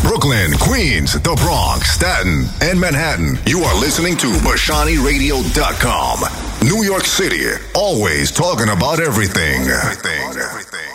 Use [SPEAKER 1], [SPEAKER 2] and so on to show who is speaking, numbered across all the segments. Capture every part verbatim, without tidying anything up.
[SPEAKER 1] Brooklyn, Queens, the Bronx, Staten, and Manhattan. You are listening to Bashani Radio dot com. New York City, always talking about everything. Everything, everything,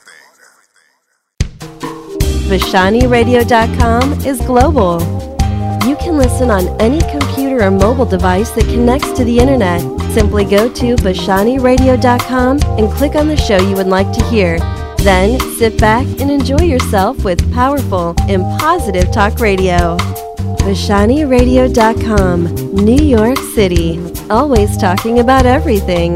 [SPEAKER 1] everything.
[SPEAKER 2] Bashani Radio dot com is global. You can listen on any computer or mobile device that connects to the internet. Simply go to Bashani Radio dot com and click on the show you would like to hear. Then sit back and enjoy yourself with powerful and positive talk radio. Bashani Radio dot com, New York City, always talking about everything.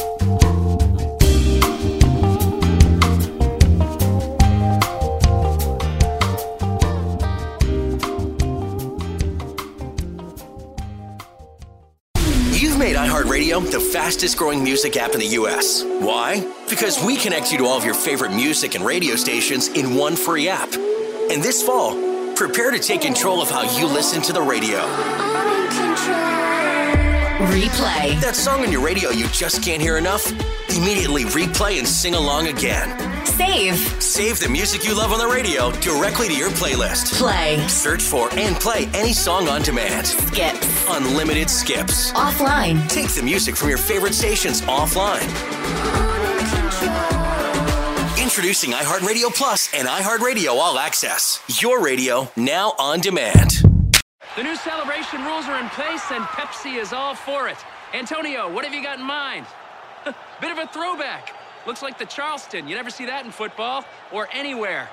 [SPEAKER 3] You've made iHeartRadio the fastest growing music app in the U S. Why? Because we connect you to all of your favorite music and radio stations in one free app. And this fall, prepare to take control of how you listen to the radio. Replay. That song on your radio you just can't hear enough? Immediately replay and sing along again. Save. Save the music you love on the radio directly to your playlist. Play. Search for and play any song on demand. Skips. Unlimited skips. Offline. Take the music from your favorite stations offline. Introducing iHeartRadio Plus and iHeartRadio All Access. Your radio now on demand.
[SPEAKER 4] The new celebration rules are in place and Pepsi is all for it. Antonio, what have you got in mind? Bit of a throwback. Looks like the Charleston. You never see that in football or anywhere.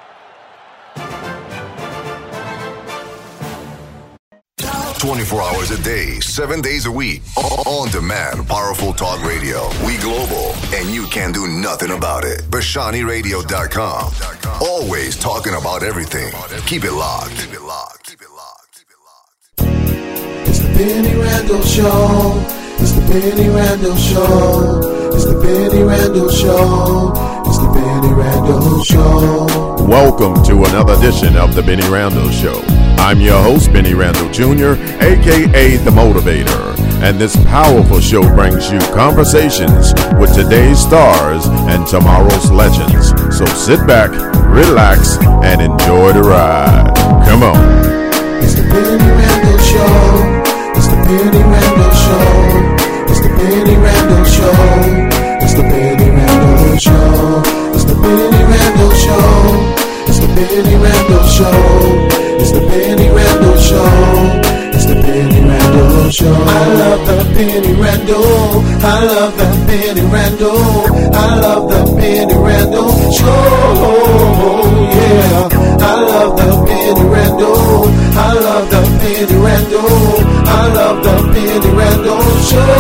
[SPEAKER 1] twenty-four hours a day, seven days a week. On demand, powerful talk radio. We global, and you can do nothing about it. Bashani Radio dot com. Always talking about everything. Keep it locked. Keep it locked. Keep it locked. Keep it locked.
[SPEAKER 5] It's the Benny Randall Show. It's the Benny Randall Show. It's the Benny Randall Show. It's the Benny Randall Show.
[SPEAKER 6] Welcome to another edition of the Benny Randall Show. I'm your host, Benny Randall Junior, a k a. The Motivator. And this powerful show brings you conversations with today's stars and tomorrow's legends. So sit back, relax, and enjoy the ride. Come on.
[SPEAKER 5] It's the Benny Randall Show. It's the Benny Randall Show. It's the Benny Randall Show. It's the Benny Randall Show. It's the Benny Randall Show. It's the Benny Randall Show. It's the Benny Randall Show. It's the Benny Randall Show. I love the Benny Randall. I love the Benny Randall. I love the Benny Randall Show. Yeah. I love the Benny Randall. I love the Benny Randall. I love the Benny Randall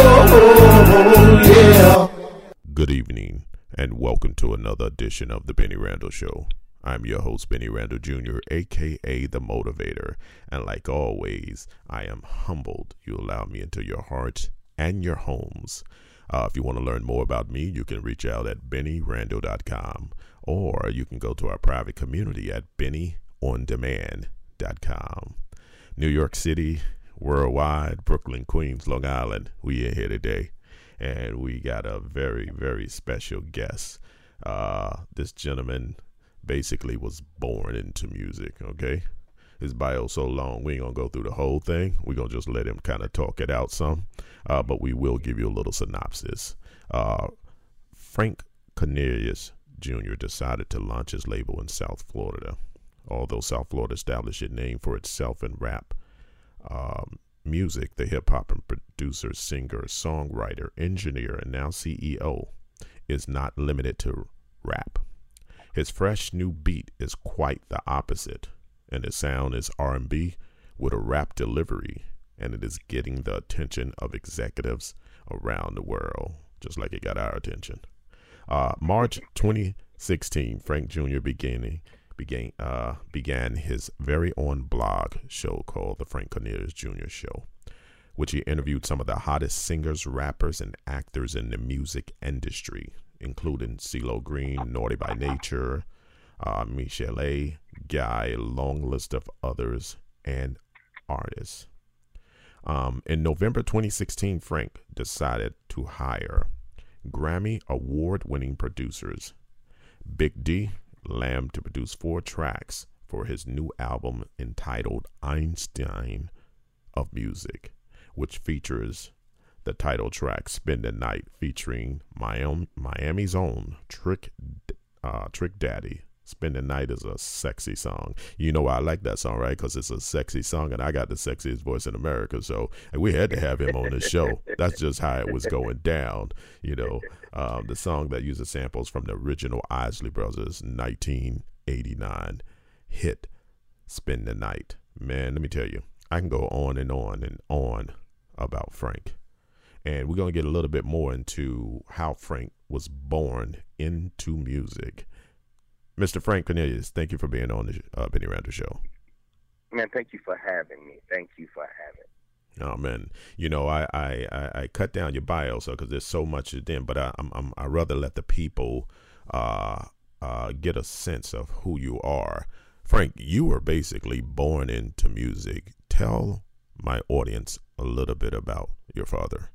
[SPEAKER 5] Show. Yeah.
[SPEAKER 6] Good evening, and welcome to another edition of the Benny Randall Show. I'm your host, Benny Randall Junior, a k a. The Motivator, and like always, I am humbled you allow me into your hearts and your homes. Uh, if you want to learn more about me, you can reach out at Benny Randall dot com, or you can go to our private community at Benny On Demand dot com. New York City, worldwide, Brooklyn, Queens, Long Island, we are here today, and we got a very, very special guest. Uh, this gentleman basically was born into music, okay? His bio so long, we ain't gonna go through the whole thing. We're gonna just let him kind of talk it out some, uh, but we will give you a little synopsis. Uh, Frank Cornelius Junior decided to launch his label in South Florida. Although South Florida established a name for itself in rap um, music, the hip-hop and producer, singer, songwriter, engineer, and now C E O is not limited to rap. His fresh new beat is quite the opposite, and his sound is R and B with a rap delivery, and it is getting the attention of executives around the world, just like it got our attention. Uh, March twenty sixteen, Frank Junior began, began, uh, began his very own blog show called The Frank Cornelius Junior Show, which he interviewed some of the hottest singers, rappers, and actors in the music industry, including CeeLo Green, Naughty by Nature, uh, Michelle A, Guy, a long list of others and artists. Um, in November twenty sixteen, Frank decided to hire Grammy award-winning producers Big D, Lamb to produce four tracks for his new album entitled Einstein of Music, which features the title track Spend the Night featuring Miami, Miami's own Trick uh, Trick Daddy. Spend the Night is a sexy song. You know why I like that song, right? Because it's a sexy song, and I got the sexiest voice in America, so we had to have him on the show. That's just how it was going down, you know. Um, the song that uses samples from the original Isley Brothers nineteen eighty-nine hit, Spend the Night. Man, let me tell you, I can go on and on and on about Frank. And we're going to get a little bit more into how Frank was born into music. Mister Frank Cornelius, thank you for being on the uh, Benny Randle Show.
[SPEAKER 7] Man, thank you for having me. Thank you for having me.
[SPEAKER 6] Oh man, you know I I, I, I cut down your bio so because there's so much in, but I I'm, I'm I rather let the people uh uh get a sense of who you are. Frank, you were basically born into music. Tell my audience a little bit about your father.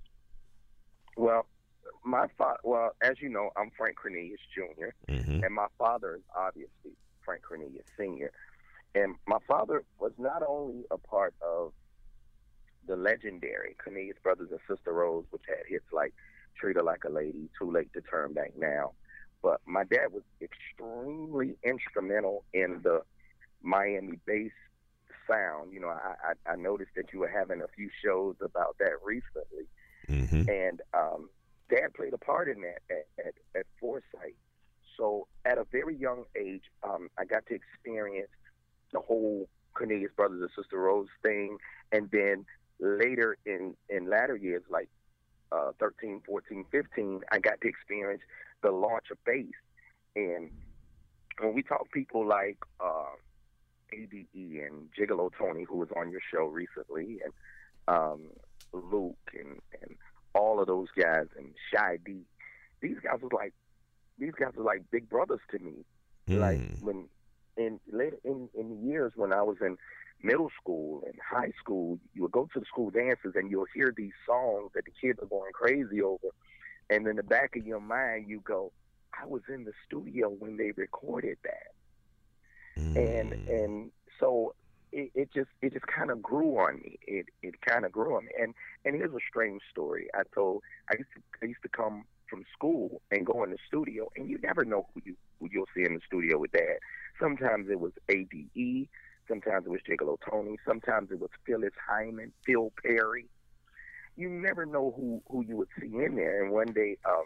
[SPEAKER 7] Well. My father, well, as you know, I'm Frank Cornelius Junior, mm-hmm. and my father is obviously Frank Cornelius Senior And my father was not only a part of the legendary Cornelius Brothers and Sister Rose, which had hits like Treat Her Like a Lady, Too Late to Turn Back Now, but my dad was extremely instrumental in the Miami bass sound. You know, I, I, I noticed that you were having a few shows about that recently, mm-hmm. and um, Dad played a part in that at, at, at Foresight. So at a very young age, um, I got to experience the whole Cornelius Brothers and Sister Rose thing. And then later in, in latter years, like uh, thirteen, fourteen, fifteen, I got to experience the launch of bass. And when we talk people like uh, A D E and Gigolo Tony, who was on your show recently, and um, Luke and, and all of those guys, and Shy D, these guys was like, these guys were like big brothers to me. Mm. Like when in later in, in the years when I was in middle school and high school, you would go to the school dances and you'll hear these songs that the kids are going crazy over, and in the back of your mind you go, I was in the studio when they recorded that, mm. and and so. It, it just it just kind of grew on me. It it kind of grew on me. And and here's a strange story. I told I used to I used to come from school and go in the studio, and you never know who you who you'll see in the studio with Dad. Sometimes it was A D E, sometimes it was Gigolo Tony, sometimes it was Phyllis Hyman, Phil Perry. You never know who who you would see in there. And one day, um,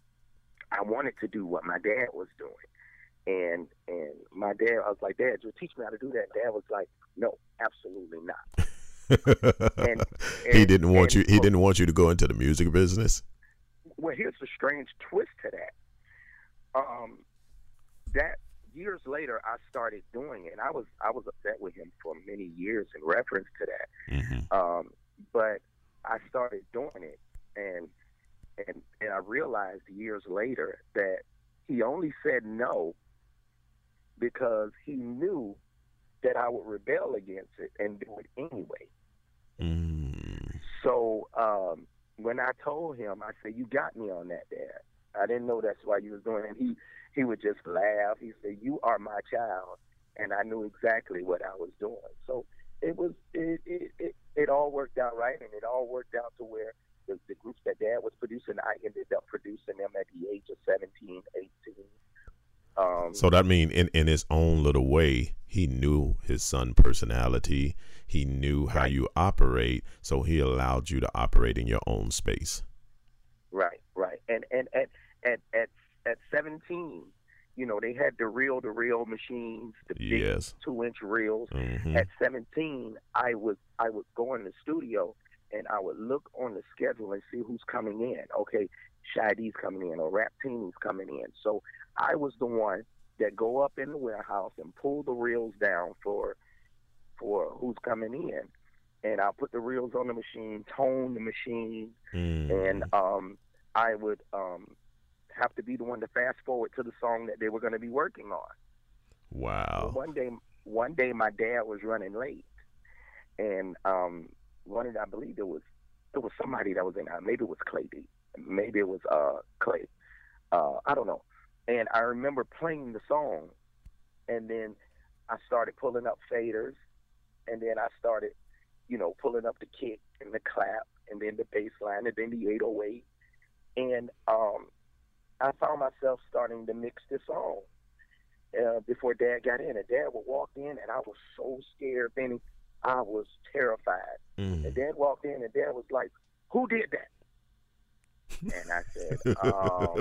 [SPEAKER 7] I wanted to do what my dad was doing. And and my dad, I was like, Dad, you teach me how to do that. Dad was like, no, absolutely not.
[SPEAKER 6] and, and, he didn't want you. He so, didn't want you to go into the music business.
[SPEAKER 7] Well, here's the strange twist to that. Um, that years later, I started doing it. And I was I was upset with him for many years in reference to that. Mm-hmm. Um, but I started doing it, and and and I realized years later that he only said no because he knew that I would rebel against it and do it anyway. Mm. So um, when I told him, I said, you got me on that, Dad. I didn't know that's why you was doing it. And he, he would just laugh. He said, you are my child. And I knew exactly what I was doing. So it was it it, it, it all worked out right, and it all worked out to where the, the groups that Dad was producing, I ended up producing them at the age of seventeen, eighteen. Um,
[SPEAKER 6] so that means in, in his own little way, he knew his son's personality. He knew how right. you operate, so he allowed you to operate in your own space.
[SPEAKER 7] Right, right. And and at at at, at seventeen, you know, they had the reel-to-reel machines, the big
[SPEAKER 6] yes.
[SPEAKER 7] two-inch reels. Mm-hmm. At seventeen, I was I would go in the studio and I would look on the schedule and see who's coming in. Okay, Shy D's coming in, or Raptini's coming in. So I was the one that go up in the warehouse and pull the reels down for for who's coming in. And I'll put the reels on the machine, tone the machine, mm. and um, I would um, have to be the one to fast forward to the song that they were going to be working on.
[SPEAKER 6] Wow.
[SPEAKER 7] So one day, one day my dad was running late, and um, one of, I believe it was it was somebody that was in, maybe it was Clay D, maybe it was uh, Clay, uh, I don't know. And I remember playing the song, and then I started pulling up faders, and then I started, you know, pulling up the kick and the clap, and then the bass line, and then the eight oh eight. And um, I found myself starting to mix the song uh, before Dad got in. And Dad would walk in, and I was so scared, Benny. I was terrified. Mm. And Dad walked in, and Dad was like, "Who did that?" And I said, um,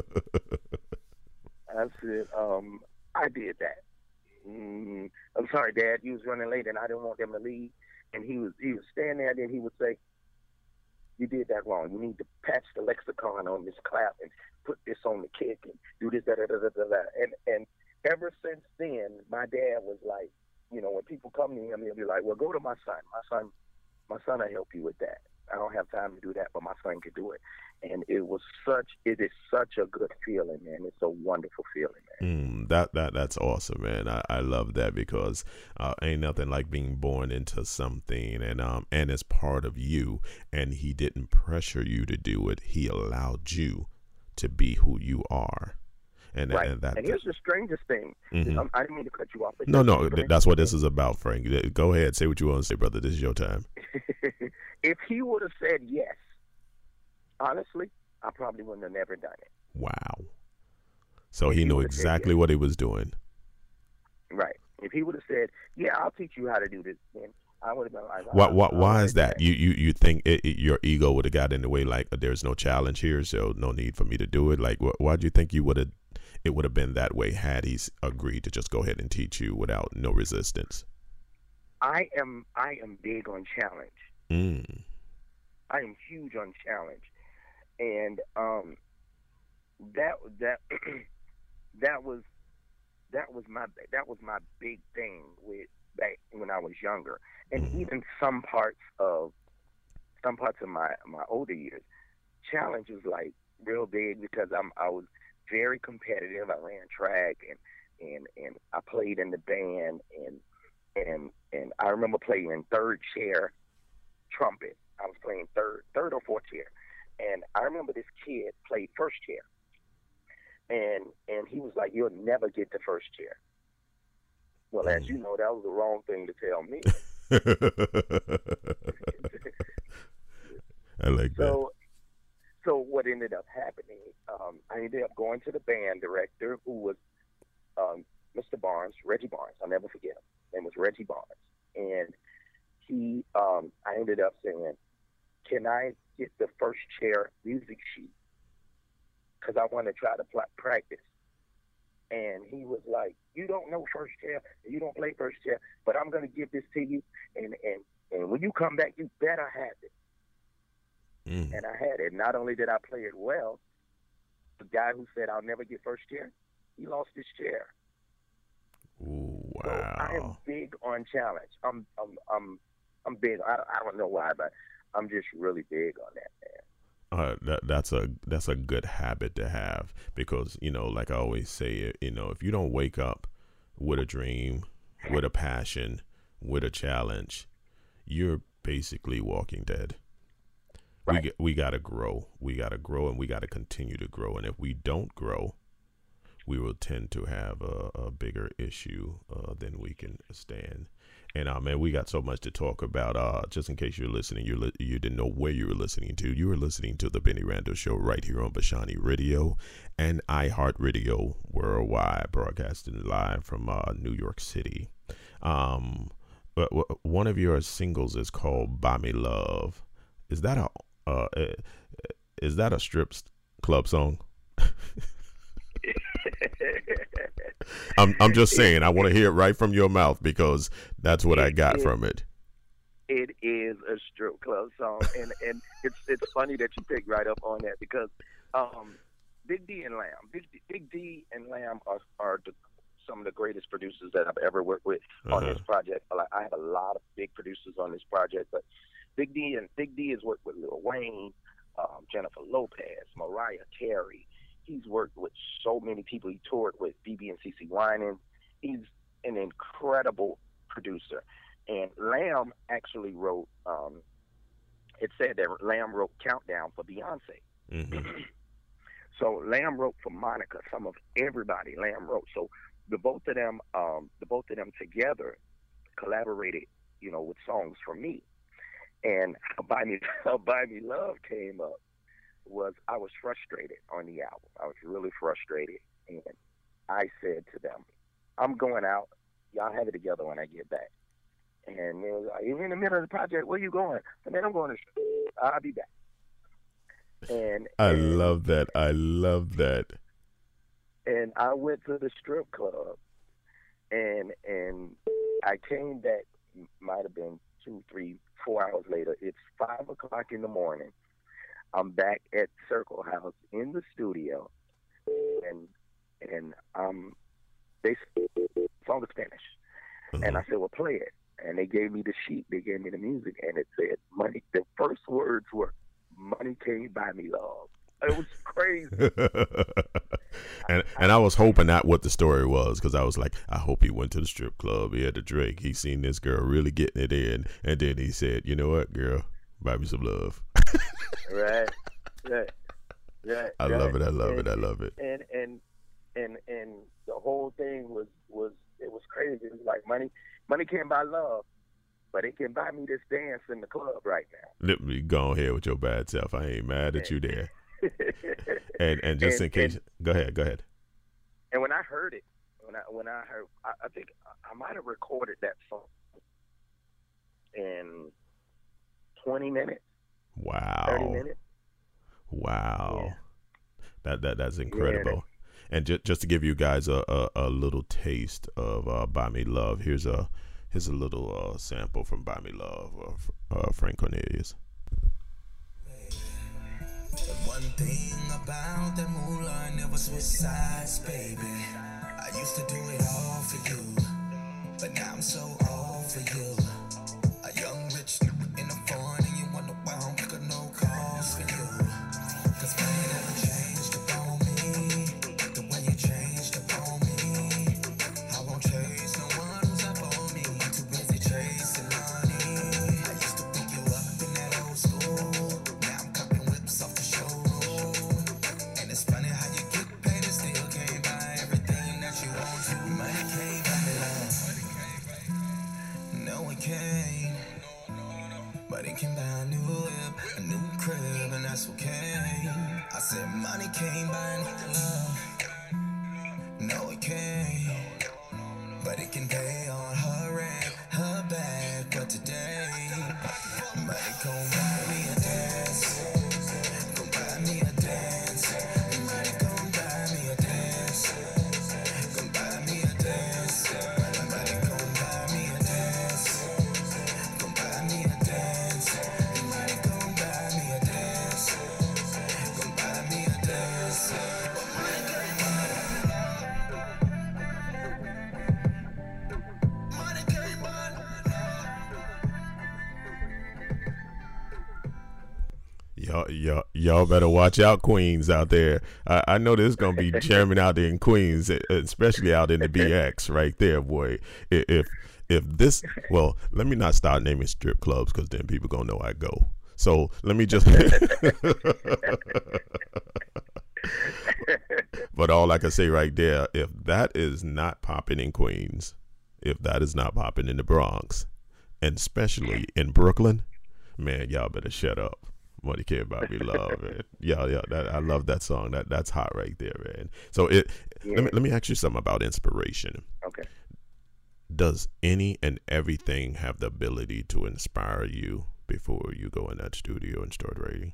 [SPEAKER 7] I said, um, I did that. Mm, I'm sorry, Dad. You was running late, and I didn't want them to leave. And he was he was standing there, and then he would say, "You did that wrong. You need to patch the lexicon on this clap and put this on the kick and do this, da da da da da." da. And and ever since then, my dad was like, you know, when people come to him, he'll be like, "Well, go to my son. My son, my son will help you with that. I don't have time to do that, but my son can do it." And it was such, it is such a good feeling, man. It's a wonderful feeling, man.
[SPEAKER 6] Mm, that that that's awesome, man. I, I love that because uh, ain't nothing like being born into something, and um and it's part of you. And he didn't pressure you to do it. He allowed you to be who you are. And,
[SPEAKER 7] right.
[SPEAKER 6] and, that,
[SPEAKER 7] and here's the strangest thing.
[SPEAKER 6] Mm-hmm.
[SPEAKER 7] Um, I didn't mean to cut you off.
[SPEAKER 6] No, no, that's what this is about, Frank. Go ahead, say what you want to say, brother. This is your time.
[SPEAKER 7] If he would have said yes, honestly, I probably wouldn't have never done it.
[SPEAKER 6] Wow. So he, he knew exactly yes. what he was doing.
[SPEAKER 7] Right. If he would have said, "Yeah, I'll teach you how to do this," then I would have been like,
[SPEAKER 6] "What? What? Why is that? You you you think it, it, your ego would have got in the way? Like, there's no challenge here, so no need for me to do it. Like, wh- why do you think you would have? It would have been that way had he agreed to just go ahead and teach you without no resistance."
[SPEAKER 7] I am I am big on challenge.
[SPEAKER 6] Mm.
[SPEAKER 7] I am huge on challenge, and um, that that that was that was my that was my big thing with back when I was younger, and even some parts of some parts of my my older years, challenge was like real big because I'm I was very competitive. I ran track and and and I played in the band, and and and I remember playing third chair trumpet. I was playing third, third or fourth chair, and I remember this kid played first chair, and and he was like, "You'll never get to first chair." Well, as you know, that was the wrong thing to tell me.
[SPEAKER 6] I like
[SPEAKER 7] so, that. So what ended up happening? Um, I ended up going to the band director, who was um, Mister Barnes, Reggie Barnes. I'll never forget him. His name was Reggie Barnes, and he, um, I ended up saying, "Can I get the first chair music sheet? Because I want to try to pl- practice." And he was like, "You don't know first chair, you don't play first chair, but I'm going to give this to you, and, and, and when you come back, you better have it." Mm. And I had it. Not only did I play it well, the guy who said I'll never get first chair, he lost his chair.
[SPEAKER 6] Ooh, wow.
[SPEAKER 7] So I am big on challenge. I'm I'm I'm I'm big. I, I don't know why, but I'm just really big on that, man.
[SPEAKER 6] Uh, that that's a that's a good habit to have, because, you know, like I always say, you know, if you don't wake up with a dream, with a passion, with a challenge, you're basically walking dead.
[SPEAKER 7] Right.
[SPEAKER 6] We we gotta grow. We gotta grow, and we gotta continue to grow. And if we don't grow, we will tend to have a, a bigger issue uh, than we can stand. And uh, man, we got so much to talk about. Uh, just in case you're listening, you li- you didn't know where you were listening to. You were listening to the Benny Randall Show right here on Bashani Radio and iHeartRadio worldwide, broadcasting live from uh, New York City. Um, but w- one of your singles is called "Buy Me Love." Is that a uh, is that a strip club song? I'm I'm just saying, I want to hear it right from your mouth, because that's what it, I got
[SPEAKER 7] it,
[SPEAKER 6] from it.
[SPEAKER 7] It is a strip club song, and, and it's it's funny that you picked right up on that, because um, Big D and Lamb, Big D, Big D and Lamb are are the, some of the greatest producers that I've ever worked with uh-huh. on this project. I have a lot of big producers on this project, but Big D and Big D has worked with Lil Wayne, um, Jennifer Lopez, Mariah Carey. He's worked with so many people. He toured with B B and C C Winans. He's an incredible producer. And Lamb actually wrote, um, it said that Lamb wrote Countdown for Beyonce. Mm-hmm. So Lamb wrote for Monica, some of everybody Lamb wrote. So the both of them, um, the both of them together collaborated, you know, with songs for me. And how Buy Me, how Buy Me Love came up was I was frustrated on the album. I was really frustrated, and I said to them, "I'm going out. Y'all have it together when I get back." And they was like, "You're in the middle of the project. Where you going?" I mean, "I'm going to. I'll be back." And
[SPEAKER 6] I
[SPEAKER 7] and,
[SPEAKER 6] love that. I love that.
[SPEAKER 7] And I went to the strip club, and and I came back. Might have been two, three, four hours later. It's five o'clock in the morning. I'm back at Circle House in the studio, and and um, they song is finished, mm-hmm. and I said, "Well, play it." And they gave me the sheet. They gave me the music, and it said, "Money." The first words were, "Money Can't Buy Me Love." It was crazy.
[SPEAKER 6] and and I was hoping that what the story was, because I was like, I hope he went to the strip club. He had a drink. He seen this girl really getting it in, and then he said, "You know what, girl, buy me some love."
[SPEAKER 7] Right, right, right.
[SPEAKER 6] I
[SPEAKER 7] right.
[SPEAKER 6] love it. I love
[SPEAKER 7] and,
[SPEAKER 6] it. I love it.
[SPEAKER 7] And and and and the whole thing was was it was crazy. It was like money, money can't buy love, but it can buy me this dance in the club right now.
[SPEAKER 6] Let me go ahead with your bad self. I ain't mad at you there. and and just and, in case, and, go ahead, go ahead.
[SPEAKER 7] And when I heard it, when I when I heard, I, I think I might have recorded that song in twenty minutes.
[SPEAKER 6] Wow.
[SPEAKER 7] Thirty minutes.
[SPEAKER 6] Wow.
[SPEAKER 7] Yeah.
[SPEAKER 6] That that that's incredible. Yeah. And just just to give you guys a, a, a little taste of uh, "Buy Me Love," here's a here's a little uh, sample from "Buy Me Love" of uh, Frank Cornelius.
[SPEAKER 8] One thing about that moolah, I never switch sides, baby. I used to do it all for you, but now I'm so all for you. A young rich in the foreign, and you wonder why I don't pick up no calls for you. Cause money never changed upon me, the way you changed upon me. I won't chase no one who's up on me, too busy chasing money. I used to pick you up in that old school, now I'm copping whips off the showroom. And it's funny how you get paid and still can't buy everything that you want to. Money can't buy love, no it can't. But it can buy a new whip, a new crib, and that's okay. I said money can't buy love, no it can't. But it can pay on her rent, her bag for today. Money gon' buy me a dance, gon' buy me a dance. Money gon' buy me a dance, gon' buy me a dance. Money gon' buy me a dance, gon' buy me a dance. Money gon' buy me a dance, gon' buy me a dance. Money can't buy money can't buy.
[SPEAKER 6] Y'all, y'all, y'all better watch out, Queens out there. I, I know there's gonna be jamming out there in Queens, especially out in the B X right there, boy. If if this, well, let me not start naming strip clubs because then people gonna know I go. So let me just. But all I can say right there, if that is not popping in Queens, if that is not popping in the Bronx, and especially in Brooklyn, man, y'all better shut up. Money Can't Buy Me Love, man. Yeah, yeah, that, I love that song. That that's hot right there, man. So it. Yeah. Let me let me ask you something about inspiration.
[SPEAKER 7] Okay.
[SPEAKER 6] Does any and everything have the ability to inspire you before you go in that studio and start writing?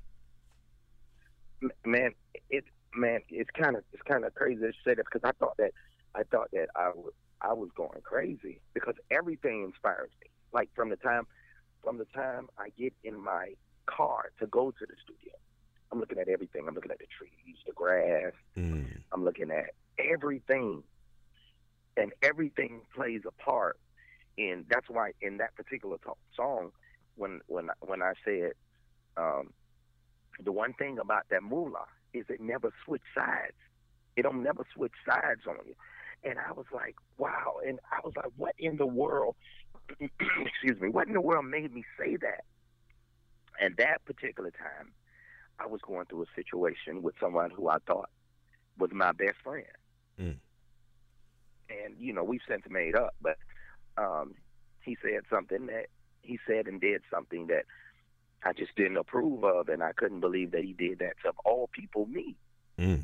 [SPEAKER 7] Man, it man, it's kind of it's kind of crazy to say that because I thought that I thought that I was I was going crazy because everything inspires me. Like from the time from the time I get in my car to go to the studio, I'm looking at everything. I'm looking at the trees, the grass.
[SPEAKER 6] Mm.
[SPEAKER 7] I'm looking at everything, and everything plays a part. And that's why in that particular talk, song, when when when I said um, the one thing about that moolah is it never switch sides. It don't never switch sides on you. And I was like, wow. And I was like, what in the world? excuse me. What in the world made me say that? And that particular time, I was going through a situation with someone who I thought was my best friend.
[SPEAKER 6] Mm.
[SPEAKER 7] And and you know we've since made up. But um, he said something that he said and did something that I just didn't approve of, and I couldn't believe that he did that to all people, me.
[SPEAKER 6] Mm.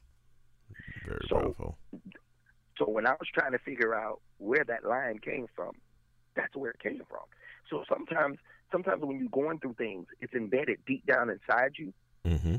[SPEAKER 6] Very
[SPEAKER 7] so,
[SPEAKER 6] powerful.
[SPEAKER 7] So when I was trying to figure out where that line came from, that's where it came from. So sometimes, sometimes when you're going through things, it's embedded deep down inside you,
[SPEAKER 6] mm-hmm.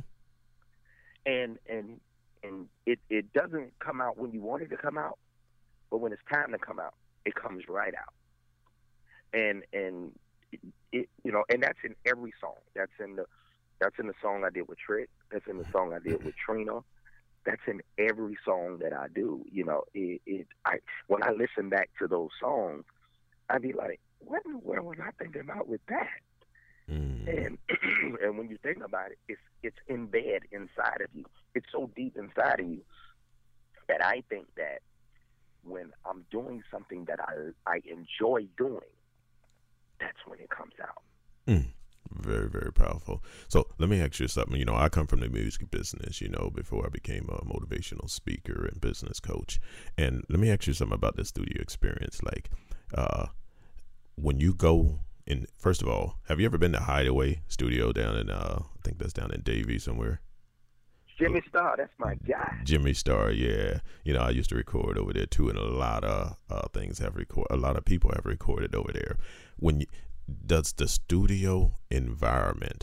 [SPEAKER 7] and and and it it doesn't come out when you want it to come out, but when it's time to come out, it comes right out. And and it, it you know, and that's in every song. That's in the that's in the song I did with Trick. That's in the song I did with Trina. That's in every song that I do. You know, it, it I when I listen back to those songs, I'd be like, what in the world was I thinking about with that?
[SPEAKER 6] Mm.
[SPEAKER 7] And and when you think about it, it's it's embedded inside of you. It's so deep inside of you that I think that when I'm doing something that I I enjoy doing, that's when it comes out.
[SPEAKER 6] Mm. Very, very powerful. So let me ask you something. You know, I come from the music business, you know, before I became a motivational speaker and business coach. And let me ask you something about the studio experience. Like, uh, when you go in, first of all, have you ever been to Hideaway Studio down in, uh, I think that's down in Davie somewhere?
[SPEAKER 7] Jimmy Star, that's my guy.
[SPEAKER 6] Jimmy Star, yeah. You know, I used to record over there too, and a lot of uh, things have record. A lot of people have recorded over there. When you, does the studio environment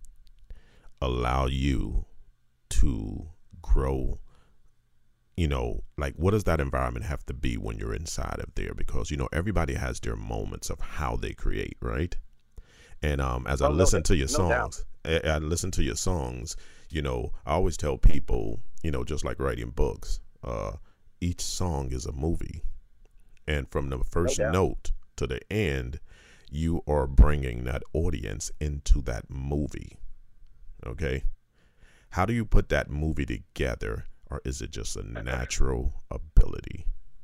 [SPEAKER 6] allow you to grow? You know, like, what does that environment have to be when you're inside of there? Because, you know, everybody has their moments of how they create, right? And um, as I
[SPEAKER 7] oh,
[SPEAKER 6] listen
[SPEAKER 7] no,
[SPEAKER 6] to your
[SPEAKER 7] no
[SPEAKER 6] songs, I, I listen to your songs, you know, I always tell people, you know, just like writing books, uh, each song is a movie. And from the first
[SPEAKER 7] no
[SPEAKER 6] note to the end, you are bringing that audience into that movie. Okay. How do you put that movie together, or is it just a natural ability?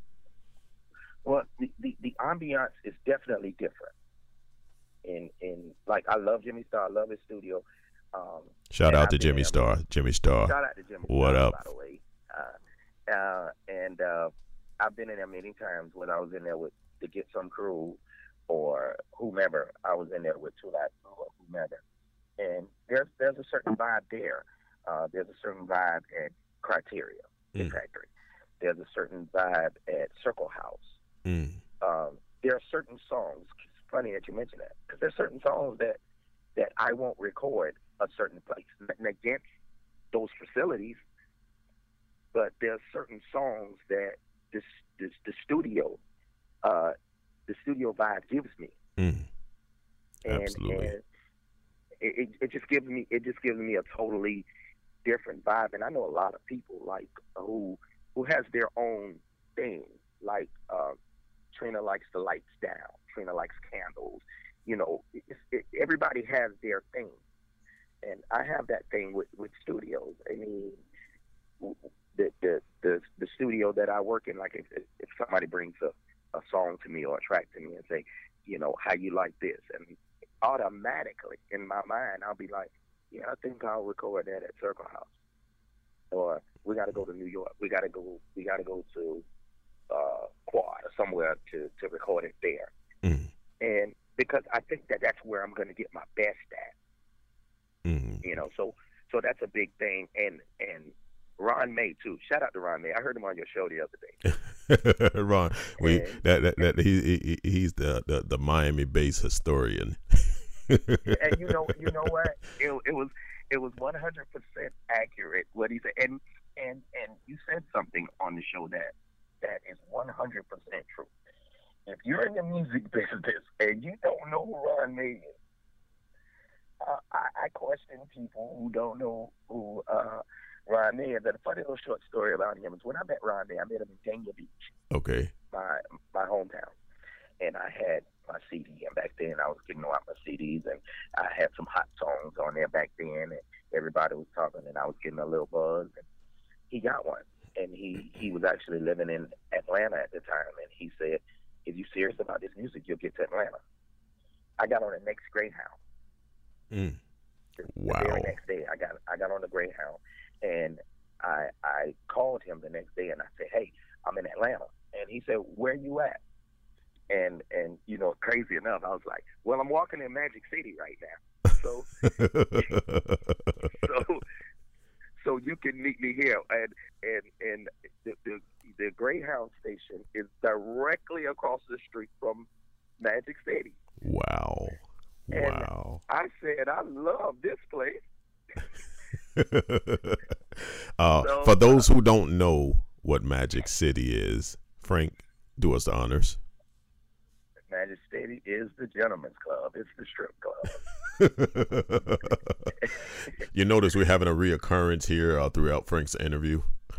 [SPEAKER 7] Well, the, the, the ambiance is definitely different. And, and like, I love Jimmy Star. I love his studio. Um,
[SPEAKER 6] shout out to Jimmy
[SPEAKER 7] there,
[SPEAKER 6] Star. Jimmy Star.
[SPEAKER 7] Shout out to Jimmy
[SPEAKER 6] what
[SPEAKER 7] Star,
[SPEAKER 6] up?
[SPEAKER 7] by the way. Uh, uh, and uh, I've been in there many times when I was in there with the Get Some Crew or whomever. I was in there with Two Light or whomever. And there's there's a certain vibe there. Uh, there's a certain vibe at Criteria,
[SPEAKER 6] mm.
[SPEAKER 7] the factory. There's a certain vibe at Circle House.
[SPEAKER 6] Mm.
[SPEAKER 7] Um, there are certain songs. It's funny that you mention that, because there's certain songs that, that I won't record a certain place and against those facilities, but there's certain songs that this, this the studio, uh, the studio vibe gives me.
[SPEAKER 6] Mm.
[SPEAKER 7] And,
[SPEAKER 6] Absolutely.
[SPEAKER 7] and it, it just gives me it just gives me a totally different vibe. And I know a lot of people like who who has their own thing. Like uh, Trina likes the lights down. Trina likes candles. You know, it's, it, everybody has their thing, and I have that thing with, with studios. I mean, the the the, the studio that I work in, like if, if somebody brings a, a song to me or a track to me and say, you know, how you like this, and automatically in my mind I'll be like, yeah, I think I'll record that at Circle House, or we got to go to New York. We got to go. We got to go to uh, Quad or somewhere to, to record it there.
[SPEAKER 6] Mm.
[SPEAKER 7] And because I think that that's where I'm going to get my best at.
[SPEAKER 6] Mm.
[SPEAKER 7] You know, so so that's a big thing. And and Ron May too. Shout out to Ron May. I heard him on your show the other day.
[SPEAKER 6] Ron, we and, that that, that he, he he's the, the, the Miami-based historian.
[SPEAKER 7] And you know you know what? It, it was it was one hundred percent accurate what he said. And and and you said something on the show that that is one hundred percent true. If you're in the music business and you don't know who Ron May is, uh, I, I question people who don't know who uh, Ron May is. And a funny little short story about him is when I met Ron May, I met him in Dania Beach,
[SPEAKER 6] okay,
[SPEAKER 7] my my hometown, and I had my C D. And back then, I was giving out my C Ds, and I had some hot songs on there back then, and everybody was talking, and I was getting a little buzz. And he got one, and he he was actually living in Atlanta at the time, and he said, if you're serious about this music, you'll get to Atlanta. I got on the next Greyhound.
[SPEAKER 6] Mm.
[SPEAKER 7] The,
[SPEAKER 6] wow.
[SPEAKER 7] the very next day, I got I got on the Greyhound, and I I called him the next day, and I said, hey, I'm in Atlanta. and he said, "Where you at?" And and you know, crazy enough, I was like, "Well, I'm walking in Magic City right now, so so so you can meet me here." And and and the, the the Greyhound station is directly across the street from Magic City.
[SPEAKER 6] Wow! Wow!
[SPEAKER 7] And I said, "I love this place."
[SPEAKER 6] uh,
[SPEAKER 7] so,
[SPEAKER 6] for those who don't know what Magic City is, Frank, do us the honors.
[SPEAKER 7] Magic City is the gentleman's club. It's the strip club.
[SPEAKER 6] You notice we're having a reoccurrence here uh, throughout Frank's interview.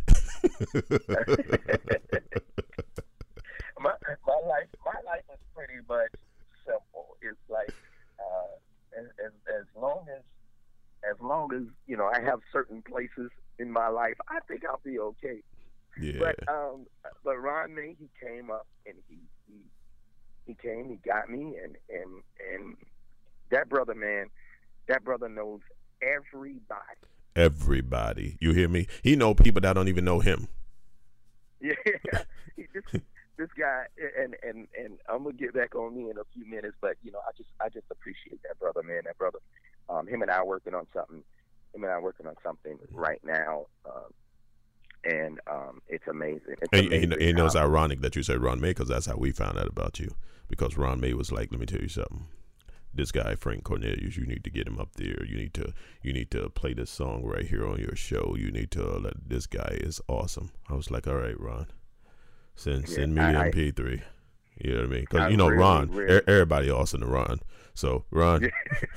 [SPEAKER 7] my, my life, my life is pretty much simple. It's like uh, as, as as long as as long as you know I have certain places in my life, I think I'll be okay.
[SPEAKER 6] Yeah.
[SPEAKER 7] But um, but Ron May, he came up and he he. He came, he got me, and, and and that brother, man, that brother knows everybody.
[SPEAKER 6] Everybody. You hear me? He know people that don't even know him.
[SPEAKER 7] Yeah. he, this, this guy, and, and, and I'm going to get back on me in a few minutes, but, you know, I just I just appreciate that brother, man. That brother, um, him and I are working on something. Him and I are working on something right now. Um, And um, it's amazing. It's
[SPEAKER 6] and,
[SPEAKER 7] amazing
[SPEAKER 6] and, and it's ironic that you said Ron May, because that's how we found out about you. Because Ron May was like, "Let me tell you something. This guy Frank Cornelius, you need to get him up there. You need to, you need to play this song right here on your show. You need to let this guy is awesome." I was like, "All right, Ron, send
[SPEAKER 7] Yeah,
[SPEAKER 6] send me
[SPEAKER 7] I-
[SPEAKER 6] the
[SPEAKER 7] I-
[SPEAKER 6] M P three." You know what I mean? Because
[SPEAKER 7] I
[SPEAKER 6] you know
[SPEAKER 7] really,
[SPEAKER 6] Ron,
[SPEAKER 7] really-
[SPEAKER 6] e- everybody awesome to Ron. So Ron,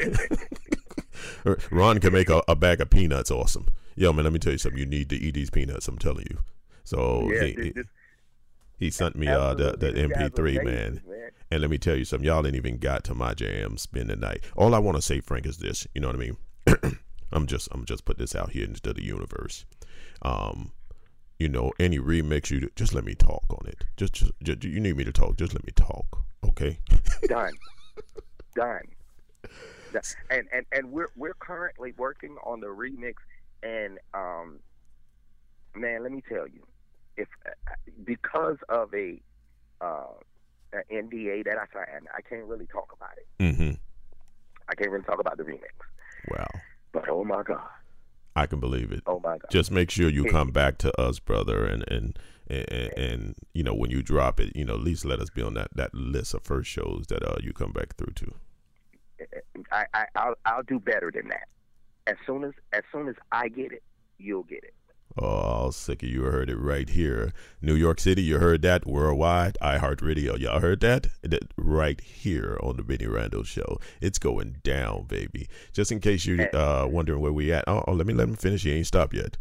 [SPEAKER 6] Ron can make a, a bag of peanuts awesome. Yo, man, let me tell you something. You need to eat these peanuts. I'm telling you. So
[SPEAKER 7] Yeah,
[SPEAKER 6] he,
[SPEAKER 7] this-
[SPEAKER 6] he,
[SPEAKER 7] this-
[SPEAKER 6] he sent me uh, the,
[SPEAKER 7] Absolutely.
[SPEAKER 6] the
[SPEAKER 7] This
[SPEAKER 6] M P
[SPEAKER 7] guy's
[SPEAKER 6] three,
[SPEAKER 7] amazing,
[SPEAKER 6] man.
[SPEAKER 7] man.
[SPEAKER 6] And let me tell you something. Y'all ain't even got to my jam, Spend the Night. All I want to say, Frank, is this. You know what I mean? I'm just I'm just put this out here into the universe. Um, you know, any remix you do, just let me talk on it. Just, just, just you need me to talk. Just let me talk, okay?
[SPEAKER 7] Done. Done. Done. And, and and we're we're currently working on the remix, and um, man, let me tell you, if uh, because of a uh, an N D A that I signed, I can't really talk about it.
[SPEAKER 6] Mm-hmm.
[SPEAKER 7] I can't really talk about the remix.
[SPEAKER 6] Wow.
[SPEAKER 7] But oh my God.
[SPEAKER 6] I can believe it.
[SPEAKER 7] Oh my God.
[SPEAKER 6] Just make sure you come back to us, brother, and and, and and you know when you drop it, you know, at least let us be on that, that list of first shows that uh you come back through to.
[SPEAKER 7] I, I I'll I'll do better than that. As soon as as soon as I get it, you'll get it.
[SPEAKER 6] Oh, sick of you heard it right here. New York City, you heard that. Worldwide, iHeartRadio. Y'all heard that? That right here on the Benny Randall Show. It's going down, baby. Just in case you're uh, wondering where we at. Oh, oh, let me let him finish. He ain't stopped yet.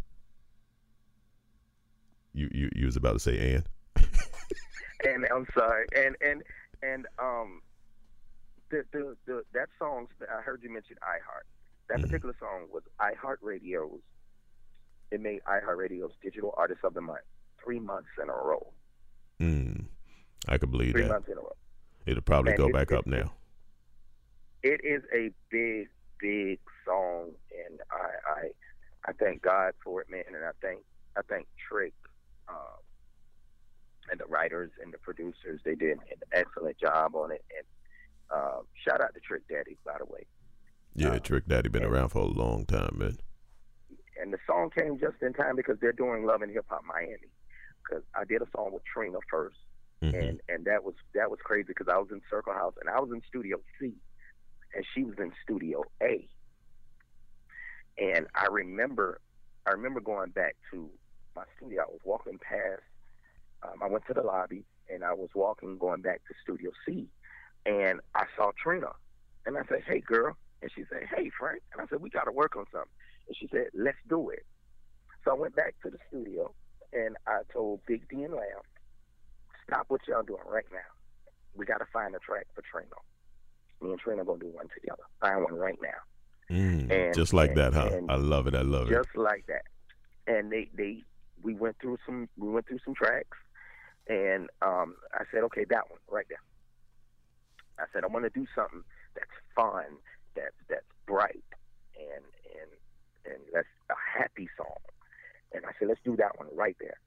[SPEAKER 6] You you you was about to say Ann?
[SPEAKER 7] And I'm sorry. And and and um the the, the that song, I heard you mention iHeart. That
[SPEAKER 6] Mm-hmm.
[SPEAKER 7] particular song was iHeartRadio's. It made iHeartRadio's Digital Artist of the Month three months in a row.
[SPEAKER 6] Mm, I could believe
[SPEAKER 7] Three
[SPEAKER 6] that.
[SPEAKER 7] months in a row.
[SPEAKER 6] It'll probably
[SPEAKER 7] Man,
[SPEAKER 6] go
[SPEAKER 7] it-
[SPEAKER 6] back
[SPEAKER 7] it-
[SPEAKER 6] up now.
[SPEAKER 7] It is a big, big song, and I, I, I thank God for it, man. And I thank, I thank Trick, um, and the writers and the producers. They did an excellent job on it. And uh, shout out to Trick Daddy, by the way.
[SPEAKER 6] Yeah,
[SPEAKER 7] uh,
[SPEAKER 6] Trick Daddy been
[SPEAKER 7] and-
[SPEAKER 6] around for a long time, man.
[SPEAKER 7] And the song came just in time because they're doing Love and Hip Hop Miami. Because I did a song with Trina first,
[SPEAKER 6] Mhm.
[SPEAKER 7] and and that was that was crazy because I was in Circle House and I was in Studio C, and she was in Studio A. And I remember, I remember going back to my studio. I was walking past. Um, I went to the lobby, and I was walking, going back to Studio C, and I saw Trina, and I said, "Hey, girl," and she said, "Hey, Frank," and I said, "We got to work on something." And she said, "Let's do it." So I went back to the studio, and I told Big D and Lamb, "Stop what y'all doing right now. We got to find a track for Trina. Me and Trina going to do one together. Find one right now."
[SPEAKER 6] Mm,
[SPEAKER 7] And-
[SPEAKER 6] just like
[SPEAKER 7] and-
[SPEAKER 6] that, huh?
[SPEAKER 7] and
[SPEAKER 6] I love it. I love it.
[SPEAKER 7] Just like that. And they, they we went through some we went through some tracks, and um, I said, "Okay, that one right there." I said, "I want to do something that's fun, that's that's bright, and and and that's a happy song." And I said, "Let's do that one right there."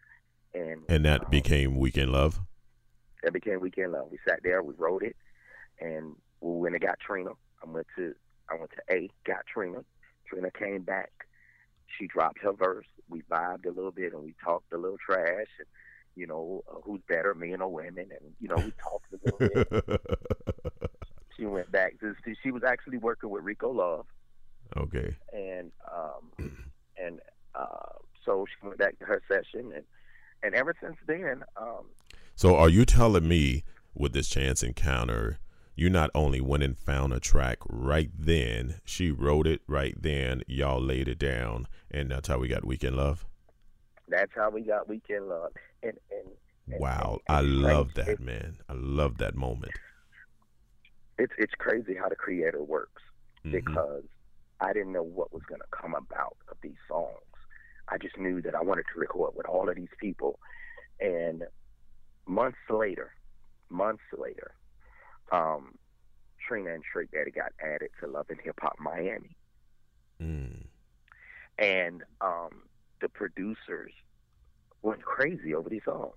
[SPEAKER 7] And
[SPEAKER 6] and that
[SPEAKER 7] um,
[SPEAKER 6] became Weekend Love?
[SPEAKER 7] That became Weekend Love. We sat there, we wrote it, and when it got Trina, I went to I went to A, got Trina. Trina came back. She dropped her verse. We vibed a little bit, and we talked a little trash. And, you know, uh, who's better, men or women? And, you know, we talked a little bit. She went back. To, she was actually working with Rico Love.
[SPEAKER 6] Okay.
[SPEAKER 7] And um, and uh, so she went back to her session, and, and ever since then. Um,
[SPEAKER 6] so are you telling me with this Chance Encounter, you not only went and found a track right then, she wrote it right then, y'all laid it down, and that's how we got Weekend Love?
[SPEAKER 7] That's how we got Weekend Love. And, and, and
[SPEAKER 6] Wow,
[SPEAKER 7] and, and
[SPEAKER 6] I love that,
[SPEAKER 7] it,
[SPEAKER 6] man. I love that moment.
[SPEAKER 7] It's it's crazy how the creator works,
[SPEAKER 6] mm-hmm.
[SPEAKER 7] because I didn't know what was going to come about of these songs. I just knew that I wanted to record with all of these people. And months later, months later, Um, Trina and Trick Daddy got added to Love and Hip Hop Miami.
[SPEAKER 6] Mm.
[SPEAKER 7] And um, the producers went crazy over these songs.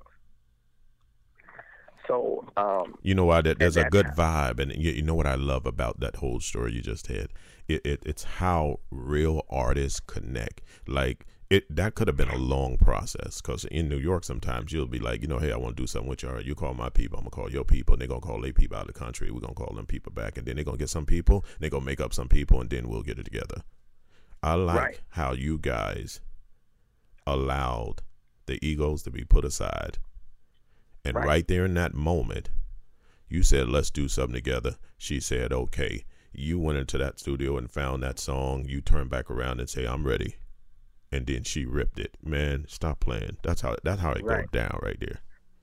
[SPEAKER 7] So, um,
[SPEAKER 6] you know what? There's a good
[SPEAKER 7] how,
[SPEAKER 6] vibe. And you, you know what I love about that whole story you just had? It, it, it's how real artists connect. Like, It that could have been a long process, because in New York sometimes you'll be like, you know, hey, I want to do something with you. All right, you call my people, I'm gonna call your people, and they're gonna call their people out of the country. We're gonna call them people back, and then they're gonna get some people, and they're gonna make up some people, and then we'll get it together. I like
[SPEAKER 7] right.
[SPEAKER 6] how you guys allowed the egos to be put aside, and right. right there in that moment, you said, let's do something together. She said, okay. You went into that studio and found that song. You turned back around and say, I'm ready. And then she ripped it. Man, stop playing. That's how that's how it
[SPEAKER 7] right.
[SPEAKER 6] goes down right there.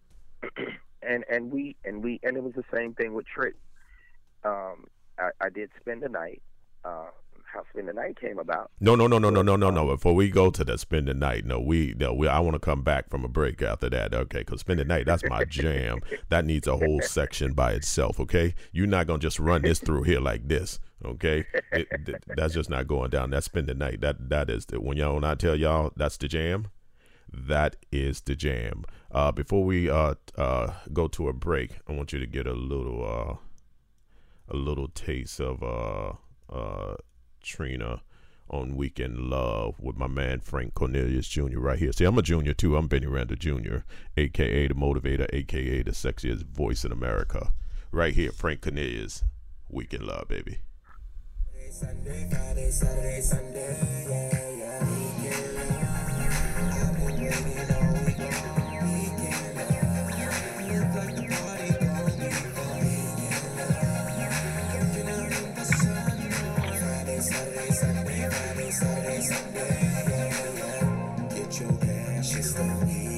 [SPEAKER 7] And and we and we and it was the same thing with Trick. Um, I, I did Spend the Night. Uh, how Spend the Night came about.
[SPEAKER 6] No, no, no, no, no, no, no, no. Before we go to the Spend the Night, no, we no, we I want to come back from a break after that. Okay, because Spend the Night, that's my jam. That needs a whole section by itself. Okay, you're not gonna just run this through here like this. Okay, it, th- that's just not going down. That's Spend the Night. That that is the when y'all when I tell y'all that's the jam. That is the jam. Uh, before we uh uh go to a break, I want you to get a little uh a little taste of uh uh Trina on Weekend Love with my man Frank Cornelius Junior right here. See, I'm a junior too. I'm Benny Randall Junior, aka the Motivator, aka the sexiest voice in America. Right here, Frank Cornelius, Weekend Love, baby.
[SPEAKER 8] Sunday, Friday, Saturday, Sunday, yeah, yeah, weekend love. I've been waiting all week long, weekend love. Look like the party gon' be fun, weekend love. Working out in the sun, Friday, Saturday, Sunday, Friday, Saturday, Sunday, yeah, yeah. Get your cash, it's the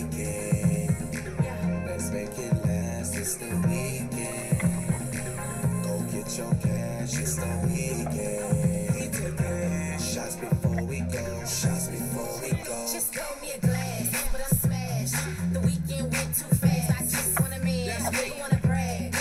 [SPEAKER 8] weekend. Let's make it last, it's the weekend. Go get your cash, it's the weekend. Shots before we go, shots before we go.
[SPEAKER 9] Just throw me a glass, but I'm smashed. The weekend went too fast. I just wanna man, I wanna brag.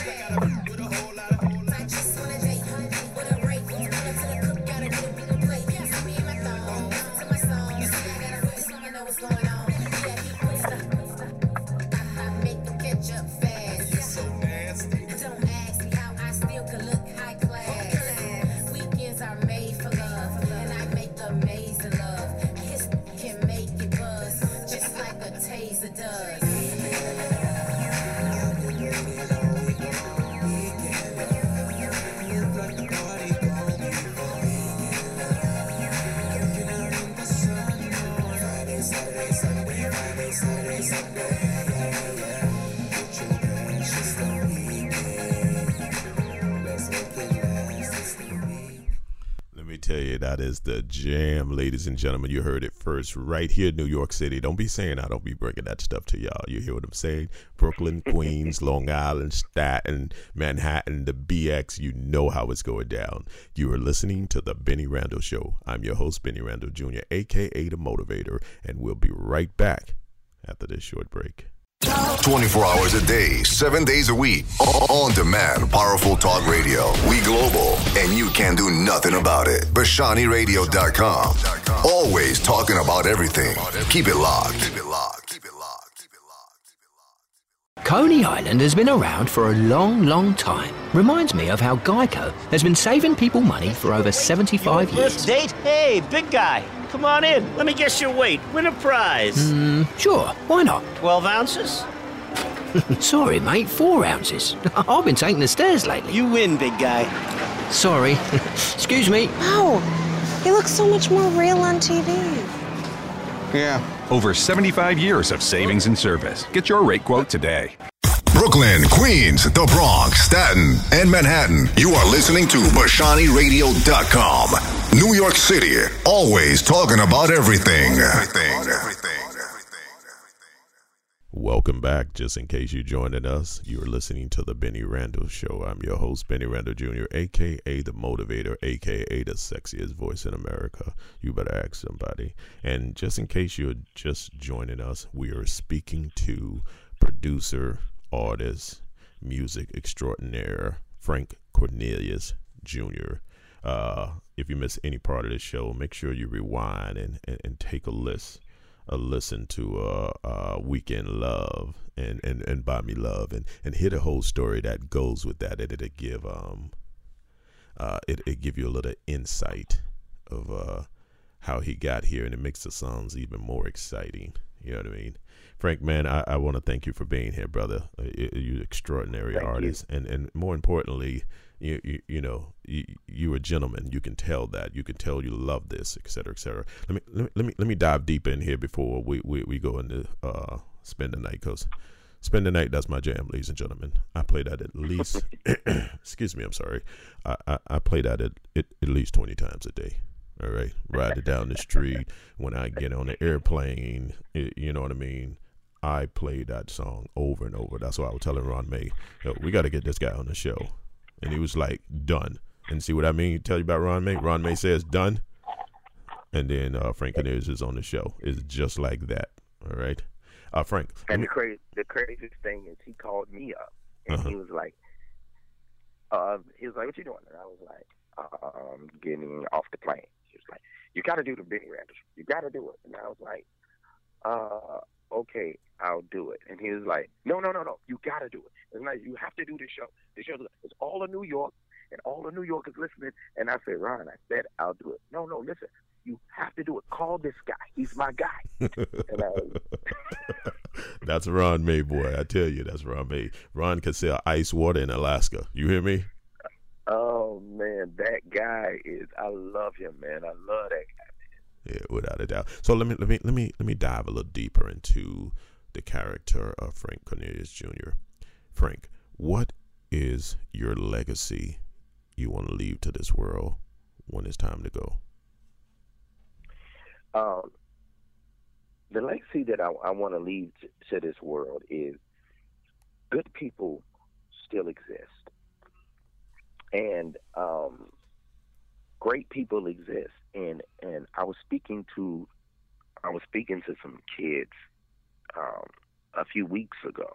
[SPEAKER 9] I just wanna date, with a break. Pull up to the cookout and get a bigger plate. See me in my thong, to my song. See, I got a voice, so I know what's going on. Yeah, he put stuff. I make them catch up fast.
[SPEAKER 8] You're so nasty.
[SPEAKER 9] Don't ask me how I still could look high class. Weekends are made for love, and I make amazing love. Kiss can make it buzz, just like a taser does.
[SPEAKER 6] Let me tell you, that is the jam, ladies and gentlemen. You heard it first right here in New York City. Don't be saying I don't be bringing that stuff to y'all. You hear what I'm saying? Brooklyn, Queens, Long Island, Staten, Manhattan, the B X. You know how it's going down. You are listening to The Benny Randall Show. I'm your host, Benny Randall Junior, a k a. The Motivator, and we'll be right back after this short break.
[SPEAKER 1] twenty-four hours a day, seven days a week. On demand, powerful talk radio. We global, and you can do nothing about it. Bashani Radio dot com. Always talking about everything. Keep it locked. Keep it locked. Keep it locked. Keep it locked.
[SPEAKER 10] Coney Island has been around for a long, long time. Reminds me of how Geico has been saving people money for over seventy-five years.
[SPEAKER 11] First date? Hey, big guy. Come on in. Let me guess your weight. Win a prize.
[SPEAKER 10] Mm, sure. Why not?
[SPEAKER 11] Twelve ounces?
[SPEAKER 10] Sorry, mate. Four ounces. I've been taking the stairs lately.
[SPEAKER 11] You win, big guy.
[SPEAKER 10] Sorry. Excuse me.
[SPEAKER 12] Wow. He looks so much more real on T V.
[SPEAKER 13] Yeah. Over seventy-five years of savings and service. Get your rate quote today.
[SPEAKER 1] Brooklyn, Queens, the Bronx, Staten, and Manhattan. You are listening to Bashani Radio dot com. New York City, always talking about everything. Everything. Everything.
[SPEAKER 6] Welcome back. Just in case you're joining us, you're listening to the Benny Randall Show. I'm your host, Benny Randall Junior, a k a. The Motivator, a k a the sexiest voice in America. You better ask somebody. And just in case you're just joining us, we are speaking to producer, artist, music extraordinaire, Frank Cornelius Junior Uh, if you miss any part of this show, make sure you rewind and, and, and take a list. A listen to uh, uh, Weekend Love and, and, and Buy Me Love and, and hear the whole story that goes with that. And it'll give um uh it it give you a little insight of uh how he got here, and it makes the songs even more exciting. You know what I mean? Frank, man, I, I want to thank you for being here, brother. Uh, you're an extraordinary
[SPEAKER 7] Thank
[SPEAKER 6] artist,
[SPEAKER 7] you.
[SPEAKER 6] and and more importantly, you you, you know you, you're a gentleman. You can tell that. You can tell you love this, et cetera, et cetera. Let me let me let me, let me dive deeper in here before we, we, we go into uh, Spend the Night, because Spend the Night, that's my jam, ladies and gentlemen. I play that at least. excuse me, I'm sorry. I, I, I play that at, at at least twenty times a day. All right, ride it down the street. When I get on the airplane, it, you know what I mean. I play that song over and over. That's why I was telling Ron May, yo, we got to get this guy on the show. And he was like, done. And see what I mean? Tell you about Ron May. Ron May says done. And then uh, Frank Cornelius is on the show. It's just like that. All right. Uh, Frank.
[SPEAKER 7] And the, cra- the craziest thing is he called me up and uh-huh. he was like, uh, he was like, what you doing? And I was like, uh, I'm getting off the plane. He was like, you got to do the Benny Randall. You got to do it. And I was like, uh, okay, I'll do it. And he was like, no, no, no, no, you got to do it. It's like, you have to do this show. This show is all of New York, and all of New York is listening. And I said, Ron, I said, I'll do it. No, no, listen, you have to do it. Call this guy. He's my guy. And I was,
[SPEAKER 6] that's Ron May, boy. I tell you, that's Ron May. Ron can sell ice water in Alaska. You hear me?
[SPEAKER 7] Oh, man, that guy is, I love him, man. I love that guy.
[SPEAKER 6] Yeah, without a doubt. So let me let me let me let me dive a little deeper into the character of Frank Cornelius Junior Frank, what is your legacy you want to leave to this world when it's time to go?
[SPEAKER 7] Um, the legacy that I, I want to leave to, to this world is good people still exist, and um, great people exist. And and I was speaking to, I was speaking to some kids um, a few weeks ago,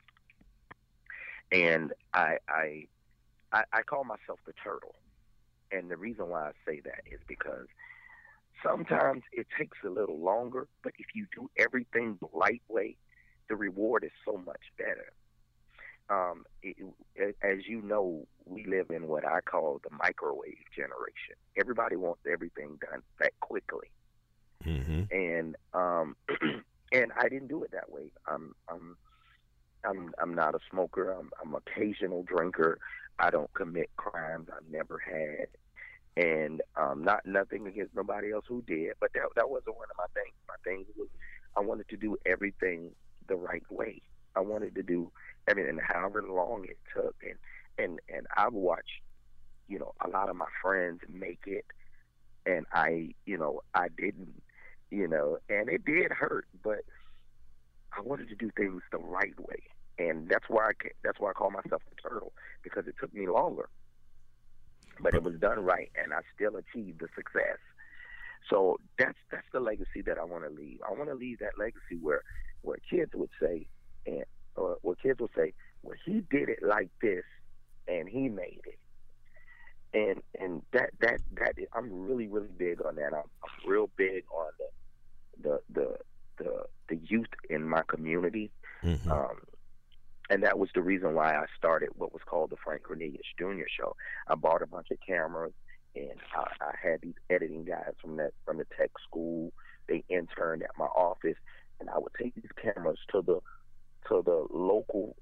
[SPEAKER 7] and I, I I I call myself the turtle, and the reason why I say that is because sometimes it takes a little longer, but if you do everything the right way, the reward is so much better. Um, it, it, as you know, we live in what I call the microwave generation. Everybody wants everything done that quickly,
[SPEAKER 6] mm-hmm.
[SPEAKER 7] and um, and I didn't do it that way. I'm I'm I'm I'm not a smoker. I'm I'm an occasional drinker. I don't commit crimes. I've never had, and um, not nothing against nobody else who did, but that that wasn't one of my things. My thing was I wanted to do everything the right way. I wanted to do everything, however long it took, and and and I've watched, you know, a lot of my friends make it, and I, you know, I didn't, you know, and it did hurt, but I wanted to do things the right way, and that's why I that's why I call myself the turtle, because it took me longer, but it was done right, and I still achieved the success. So that's that's the legacy that I want to leave. I want to leave that legacy where where kids would say. And or what kids will say, well, he did it like this, and he made it, and and that that that is, I'm really really big on that. I'm, I'm real big on the the the the, the youth in my community.
[SPEAKER 6] Mm-hmm.
[SPEAKER 7] Um, and that was the reason why I started what was called the Frank Cornelius Junior Show. I bought a bunch of cameras, and I, I had these editing guys from that from the tech school. They interned at my office, and I would take these cameras to the to the local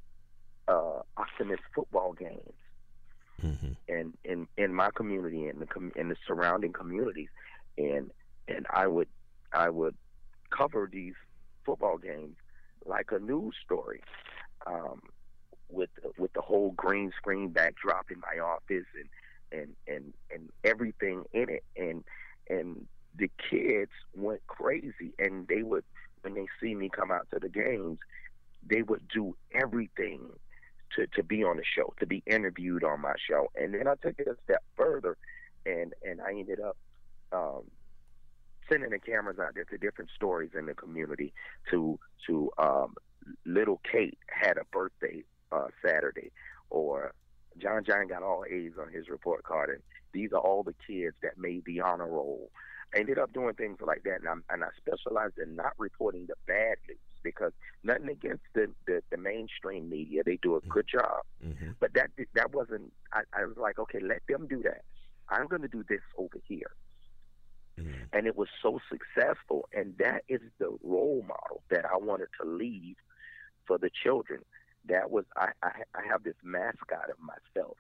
[SPEAKER 7] uh, Optimist football games, mm-hmm. and in in my community and the com- in the surrounding communities, and and I would I would cover these football games like a news story, um, with with the whole green screen backdrop in my office and and and and everything in it, and and the kids went crazy, and they would, when they see me come out to the games, they would do everything to to be on the show, to be interviewed on my show. And then I took it a step further, and and I ended up um, sending the cameras out there to different stories in the community. To to um, little Kate had a birthday uh, Saturday, or John John got all A's on his report card, and these are all the kids that made the honor roll. I ended up doing things like that, and, I'm, and I specialized in not reporting the bad news, because nothing against the, the, the mainstream media. They do a good job. Mm-hmm. But that that wasn't, I, I was like, okay, let them do that. I'm going to do this over here. Mm-hmm. And it was so successful, and that is the role model that I wanted to leave for the children. That was, I, I, I have this mascot of myself,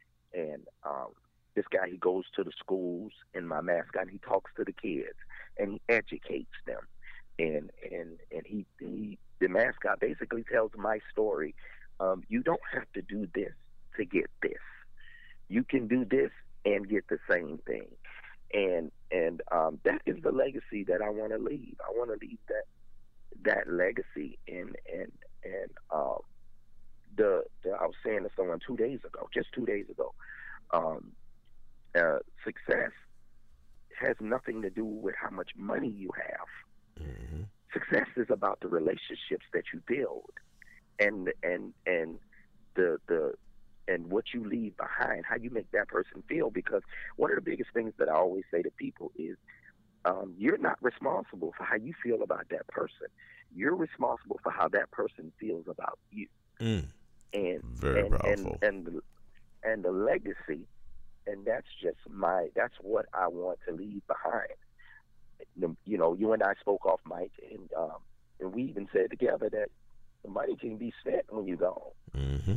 [SPEAKER 7] and um, this guy, he goes to the schools, and my mascot, he talks to the kids, and he educates them. And and and he, he the mascot basically tells my story. Um, you don't have to do this to get this. You can do this and get the same thing. And and um, that is the legacy that I want to leave. I want to leave that that legacy. And and and um, the, the I was saying to someone two days ago, just two days ago. Um, Uh, success has nothing to do with how much money you have. Mm-hmm. Success is about the relationships that you build, and and and the the and what you leave behind, how you make that person feel. Because one of the biggest things that I always say to people is, um, you're not responsible for how you feel about that person. You're responsible for how that person feels about you. Mm. And very and, powerful. And and the, and the legacy. And that's just my, that's what I want to leave behind. You know, you and I spoke off mic, and um, and we even said together that the money can be spent when you go. Mm-hmm.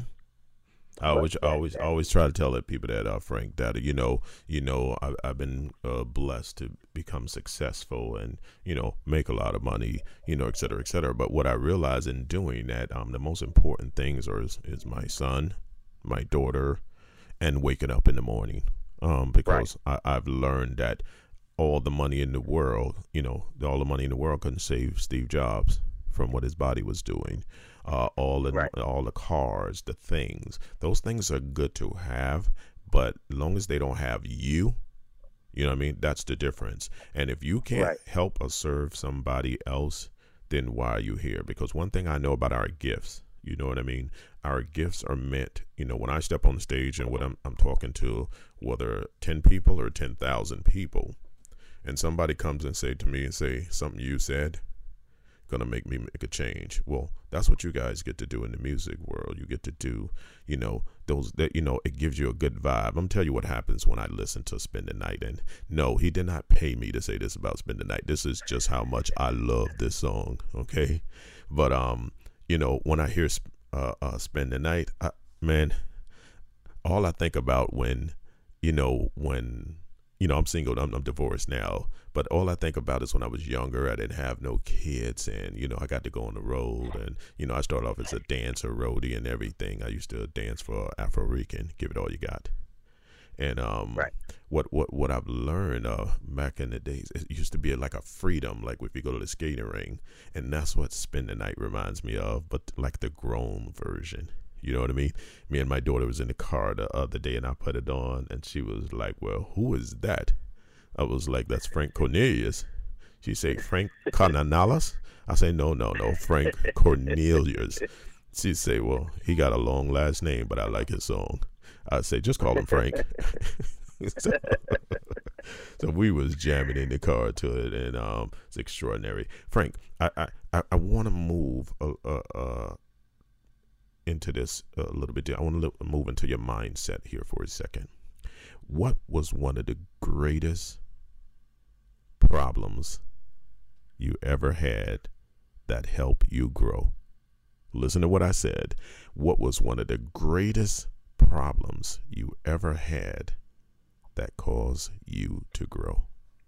[SPEAKER 6] I always, that, always, that, always try to tell that people that, uh, Frank, that, you know, you know, I, I've been uh, blessed to become successful and, you know, make a lot of money, you know, et cetera, et cetera. But what I realize in doing that, um, the most important things are is, is my son, my daughter, and waking up in the morning, um, because right. I, I've learned that all the money in the world, you know, all the money in the world couldn't save Steve Jobs from what his body was doing. Uh, all the right. all the cars, the things, those things are good to have, but as long as they don't have you, you know what I mean? That's the difference. And if you can't right. help or serve somebody else, then why are you here? Because one thing I know about our gifts, you know what I mean? Our gifts are meant, you know, when I step on the stage and when I'm, I'm talking to whether ten people or ten thousand people, and somebody comes and say to me and say something you said, going to make me make a change. Well, that's what you guys get to do in the music world. You get to do, you know, those that, you know, it gives you a good vibe. I'm going to tell you what happens when I listen to Spend the Night. And no, he did not pay me to say this about Spend the Night. This is just how much I love this song. Okay. But, um, you know, when I hear uh, uh, Spend the Night, I, man, all I think about when, you know, when, you know, I'm single, I'm, I'm divorced now, but all I think about is when I was younger, I didn't have no kids, and, you know, I got to go on the road, and, you know, I started off as a dancer, roadie, and everything. I used to dance for Afro-Rican, give it all you got. And um, right. what, what, what I've learned uh, back in the days, it used to be like a freedom, like if you go to the skating ring, and that's what Spend the Night reminds me of, but like the grown version. You know what I mean? Me and my daughter was in the car the other day, and I put it on, and she was like, well, who is that? I was like, that's Frank Cornelius. She said, Frank Cornelius? I say, no, no, no, Frank Cornelius. She say, well, he got a long last name, but I like his song. I say, just call him Frank. so, so we was jamming in the car to it, and um, it's extraordinary. Frank, I I, I want to move a, a, a into this a little bit. I want to move into your mindset here for a second. What was one of the greatest problems you ever had that helped you grow? Listen to what I said. What was one of the greatest problems you ever had that caused you to grow?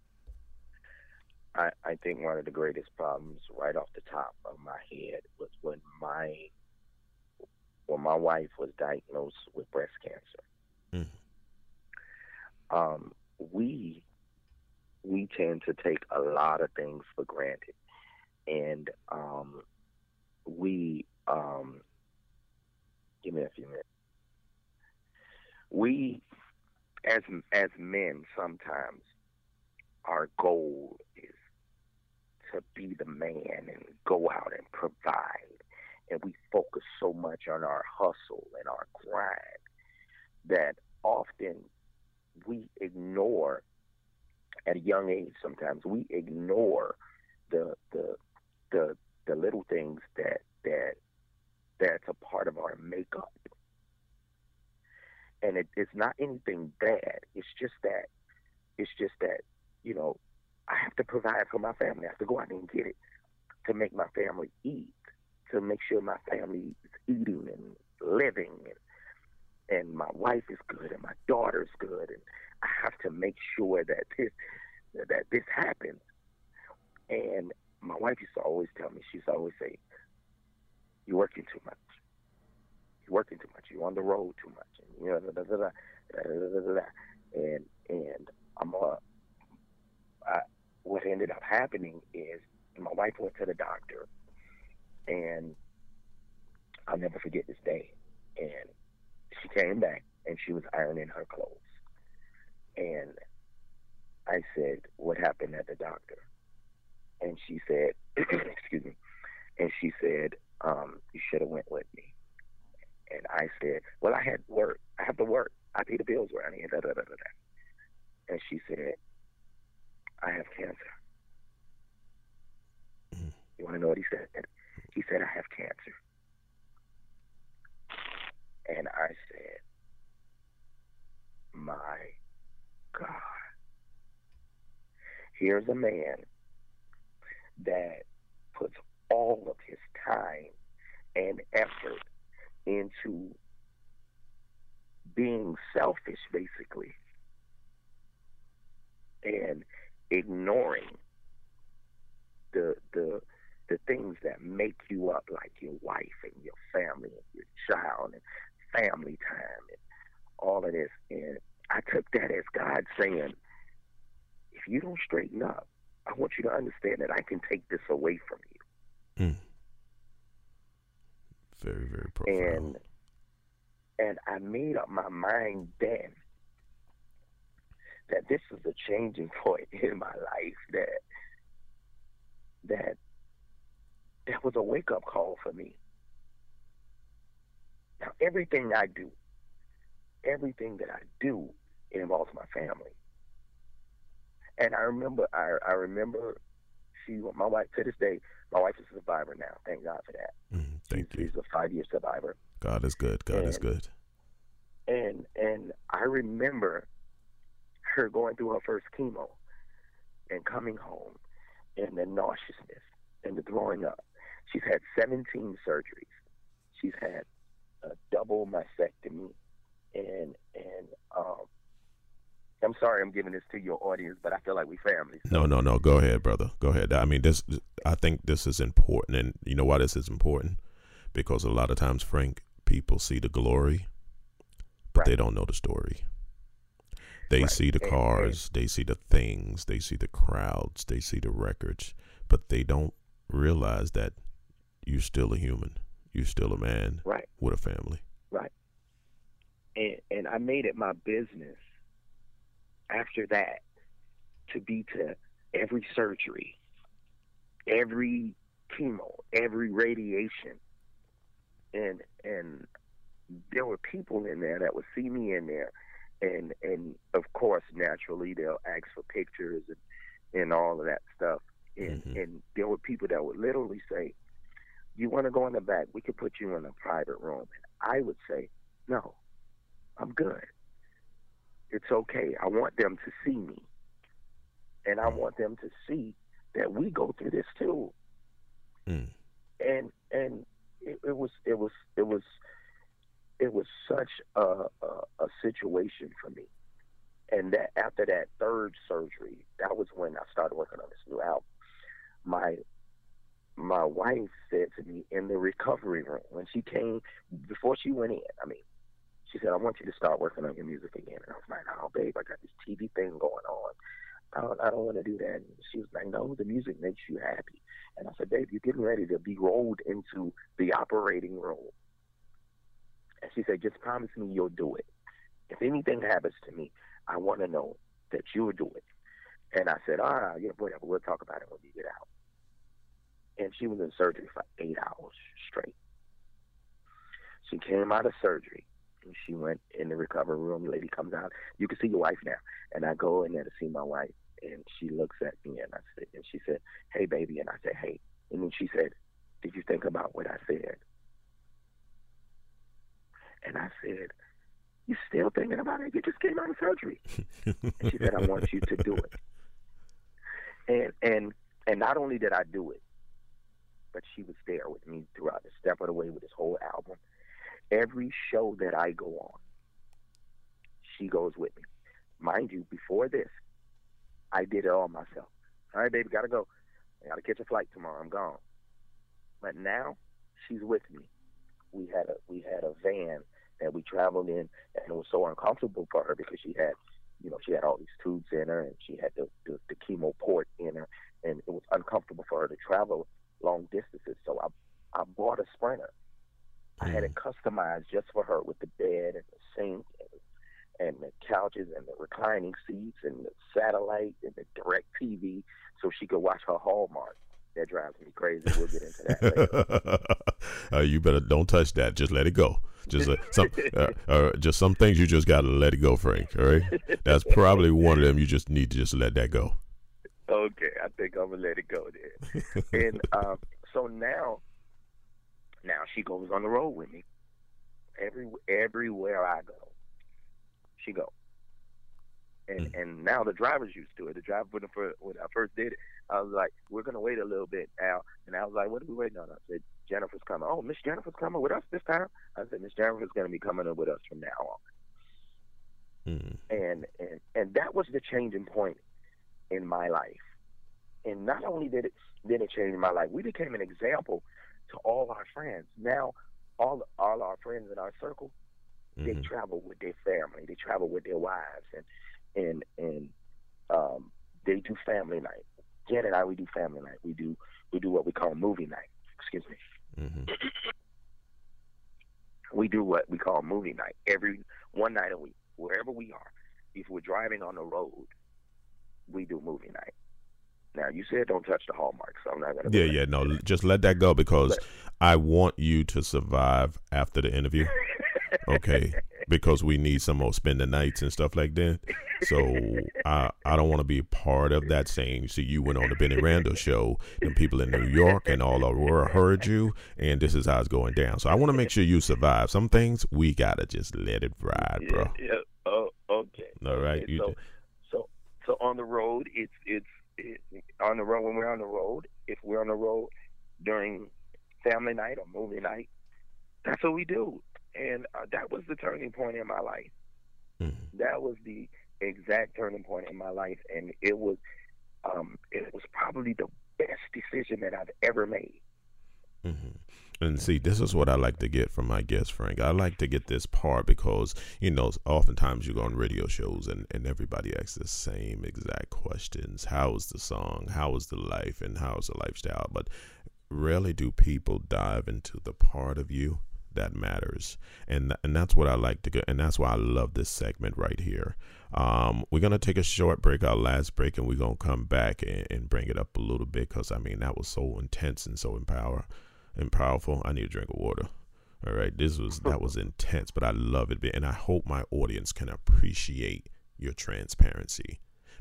[SPEAKER 7] I, I think one of the greatest problems right off the top of my head was when my when my wife was diagnosed with breast cancer. Mm. Um, we we tend to take a lot of things for granted, and um, we um, give me a few minutes. We, as as men, sometimes our goal is to be the man and go out and provide, and we focus so much on our hustle and our grind that often we ignore, at a young age sometimes, we ignore the the the the little things that that that's a part of our makeup. And it, it's not anything bad. It's just that, it's just that, you know, I have to provide for my family. I have to go out and get it to make my family eat, to make sure my family is eating and living, and, and my wife is good and my daughter's good, and I have to make sure that this that this happens. And my wife used to always tell me, she used to always say, "You're working too much. You're working too much. You're on the road too much." And, you know, da, da, da, da, da, da, da, da. and and I'm uh, I, what ended up happening is my wife went to the doctor, and I'll never forget this day. And she came back, and she was ironing her clothes. And I said, "What happened at the doctor?" And she said, excuse me, and she said, um, "You should have went with me." And I said, "Well, I had work. I have to work. I pay the bills around here." Da, da, da, da, da. And she said, "I have cancer." Mm. You want to know what he said? He said, "I have cancer." And I said, "My God. Here's a man that puts all of his time and effort into being selfish, basically, and ignoring the the the things that make you up, like your wife and your family and your child and family time and all of this." And I took that as God saying, if you don't straighten up, I want you to understand that I can take this away from you.
[SPEAKER 6] Mm. Very, very profound.
[SPEAKER 7] And and I made up my mind then that this was a changing point in my life, that that that was a wake-up call for me. Now, everything I do, everything that I do, it involves my family. And I remember, I, I remember she, my wife, to this day, my wife is a survivor now. Thank God for that.
[SPEAKER 6] Mm, thank
[SPEAKER 7] she's,
[SPEAKER 6] you.
[SPEAKER 7] She's a five-year survivor.
[SPEAKER 6] God is good. God
[SPEAKER 7] and,
[SPEAKER 6] is good.
[SPEAKER 7] And and I remember her going through her first chemo and coming home, and the nauseousness and the throwing up. She's had seventeen surgeries. She's had a double mastectomy, and and um, I'm sorry I'm giving this to your audience, but I feel like we family. So.
[SPEAKER 6] No, no, no. Go ahead, brother. Go ahead. I mean, this. I think this is important, and you know why this is important? Because a lot of times, Frank, people see the glory, but right. they don't know the story. They right. see the cars, and, and, they see the things, they see the crowds, they see the records, but they don't realize that you're still a human. You're still a man
[SPEAKER 7] right.
[SPEAKER 6] with a family.
[SPEAKER 7] Right. And and I made it my business after that to be to every surgery, every chemo, every radiation. And and there were people in there that would see me in there, and and of course, naturally, they'll ask for pictures and, and all of that stuff. And, mm-hmm. and there were people that would literally say, you want to go in the back? We could put you in a private room. And I would say, no, I'm good. It's okay. I want them to see me. And I want them to see that we go through this too. Mm. And and it, it was it was it was it was such a, a a situation for me. And that after that third surgery, that was when I started working on this new album. My my wife said to me in the recovery room when she came, before she went in, I mean, she said, I want you to start working on your music again. And I was like, oh, babe, I got this T V thing going on. I don't, I don't want to do that. And she was like, no, the music makes you happy. And I said, babe, you're getting ready to be rolled into the operating room. And she said, just promise me you'll do it. If anything happens to me, I want to know that you'll do it. And I said, all right, yeah, whatever, we'll talk about it when you get out. And she was in surgery for eight hours straight. She came out of surgery, and she went in the recovery room. The lady comes out. You can see your wife now. And I go in there to see my wife, and she looks at me, and I said, and she said, hey, baby. And I said, hey. And then she said, did you think about what I said? And I said, you still thinking about it? You just came out of surgery. And she said, I want you to do it. And and and not only did I do it, but she was there with me throughout the step of the way with this whole album. Every show that I go on, she goes with me. Mind you, before this, I did it all myself. All right, baby, gotta go. I gotta catch a flight tomorrow. I'm gone. But now, she's with me. We had a we had a van that we traveled in, and it was so uncomfortable for her because she had, you know, she had all these tubes in her, and she had the, the, the chemo port in her, and it was uncomfortable for her to travel long distances. So I I bought a Sprinter. I had it customized just for her with the bed and the sink and, and the couches and the reclining seats and the satellite and the direct T V so she could watch her Hallmark. That drives me crazy. We'll get into that later.
[SPEAKER 6] uh, you better don't touch that. Just let it go. Just uh, some, uh, uh, just some things you just gotta let it go, Frank. All right, that's probably one of them. You just need to just let that go.
[SPEAKER 7] Okay, I think I'm gonna let it go then. And um, so now, now she goes on the road with me. Every everywhere I go, she go. And mm. and now the driver's used to it. The driver, when, the, when I first did it, I was like, we're going to wait a little bit, Al. And I was like, what are we waiting on? I said, Jennifer's coming. Oh, Miss Jennifer's coming with us this time? I said, Miss Jennifer's going to be coming with us from now on. Mm. And, and and that was the changing point in my life. And not only did it, did it change my life, we became an example to all our friends. Now, all all our friends in our circle, mm-hmm. they travel with their family. They travel with their wives. And and and um, they do family night. Jen and I, we do family night. We do we do what we call movie night. Excuse me. Mm-hmm. We do what we call movie night every one night a week, wherever we are. If we're driving on the road, we do movie night. Now, you said don't touch the Hallmark, so I'm not going to.
[SPEAKER 6] Yeah, yeah, no, just let that go because but, I want you to survive after the interview. Okay, because we need some more spending nights and stuff like that. So I I don't want to be a part of that saying, see, you went on the Benny Randall show and people in New York and all over the world heard you and this is how it's going down. So I want to make sure you survive. Some things we got to just let it ride,
[SPEAKER 7] yeah,
[SPEAKER 6] bro.
[SPEAKER 7] Yeah. Oh, okay.
[SPEAKER 6] All right.
[SPEAKER 7] Okay,
[SPEAKER 6] you
[SPEAKER 7] so, so, so on the road, it's, it's, it, on the road, when we're on the road, if we're on the road during family night or movie night, that's what we do. And uh, that was the turning point in my life. Mm-hmm. That was the exact turning point in my life, and it was um, it was probably the best decision that I've ever made.
[SPEAKER 6] Mm-hmm. And see, this is what I like to get from my guest, Frank. I like to get this part because, you know, oftentimes you go on radio shows and, and everybody asks the same exact questions. How is the song? How is the life? And how is the lifestyle? But rarely do people dive into the part of you that matters, and and that's what I like to get, and that's why I love this segment right here. Um, we're gonna take a short break, our last break, and we're gonna come back and, and bring it up a little bit because I mean that was so intense and so empower and powerful. I need a drink of water. All right, this was that was intense, but I love it, and I hope my audience can appreciate your transparency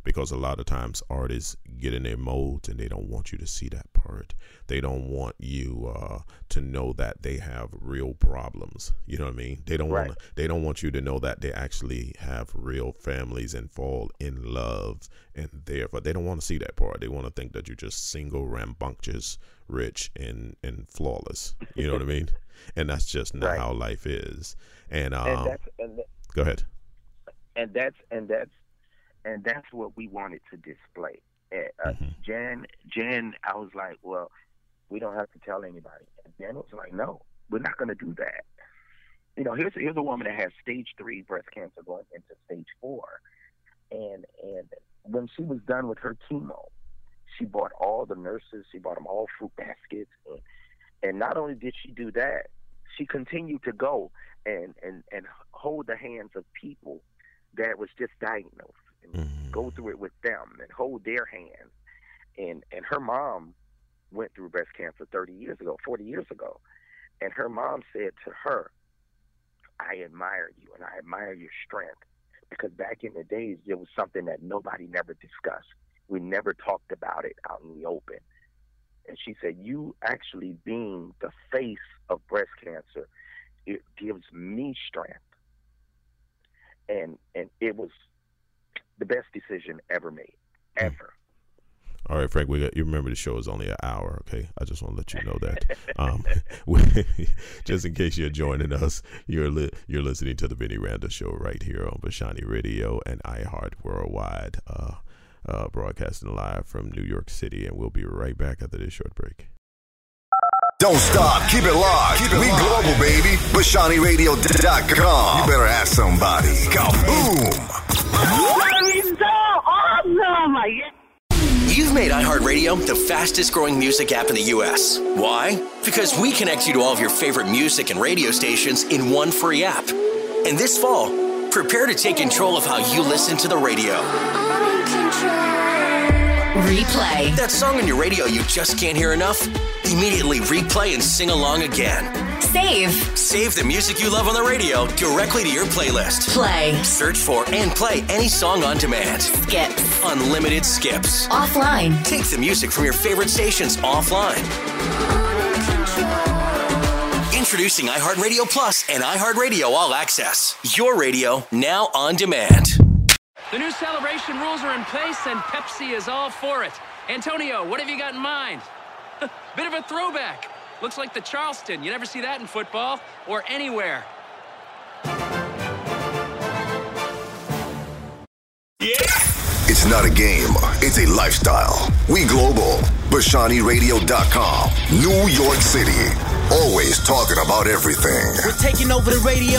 [SPEAKER 6] because a lot of times artists get in their modes and they don't want you to see that part. They don't want you uh, to know that they have real problems. You know what I mean? They don't
[SPEAKER 7] Right.
[SPEAKER 6] want they don't want you to know that they actually have real families and fall in love, and therefore they don't want to see that part. They want to think that you're just single, rambunctious, rich, and and flawless. You know what I mean? And that's just not
[SPEAKER 7] Right.
[SPEAKER 6] how life is. And um,
[SPEAKER 7] and that's and, that-
[SPEAKER 6] go ahead.
[SPEAKER 7] and that's and that's and that's what we wanted to display. Uh,
[SPEAKER 6] Mm-hmm.
[SPEAKER 7] Jan, Jan, I was like, well, we don't have to tell anybody. And Jan was like, no, we're not going to do that. You know, here's here's a woman that has stage three breast cancer going into stage four, and and when she was done with her chemo, she bought all the nurses, she bought them all fruit baskets, and, and not only did she do that, she continued to go and and and hold the hands of people that was just diagnosed, and
[SPEAKER 6] Mm-hmm.
[SPEAKER 7] go through it with them and hold their hands. And and her mom went through breast cancer thirty years ago, forty years ago, and her mom said to her, I admire you and I admire your strength, because back in the days there was something that nobody never discussed. We never talked about it out in the open. And she said, you actually being the face of breast cancer, it gives me strength. And and it was the best decision ever made, ever.
[SPEAKER 6] All right, Frank, we got, you remember the show is only an hour, okay? I just want to let you know that. Um, we, just in case you're joining us, you're li- you're listening to the Benny Randall Show right here on Bashani Radio and iHeart Worldwide, uh, uh, broadcasting live from New York City, and we'll be right back after this short break.
[SPEAKER 1] Don't stop. Keep it locked. Keep it we locked. Global, baby. Bashani Radio dot com. You better ask somebody. Kaboom.
[SPEAKER 3] You've made iHeartRadio the fastest growing music app in the U S. Why? Because we connect you to all of your favorite music and radio stations in one free app. And this fall, prepare to take control of how you listen to the radio. Replay. That song on your radio you just can't hear enough? Immediately replay and sing along again. Save. Save the music you love on the radio directly to your playlist. Play. Search for and play any song on demand. Skips. Unlimited skips. Offline. Take the music from your favorite stations offline. Introducing iHeartRadio Plus and iHeartRadio All Access. Your radio now on demand.
[SPEAKER 4] The new celebration rules are in place, and Pepsi is all for it. Antonio, what have you got in mind? Bit of a throwback. Looks like the Charleston. You never see that in football or anywhere.
[SPEAKER 1] Yeah! It's not a game. It's a lifestyle. We global. Bashani Radio dot com. New York City. Always talking about everything.
[SPEAKER 14] We're taking over the radio.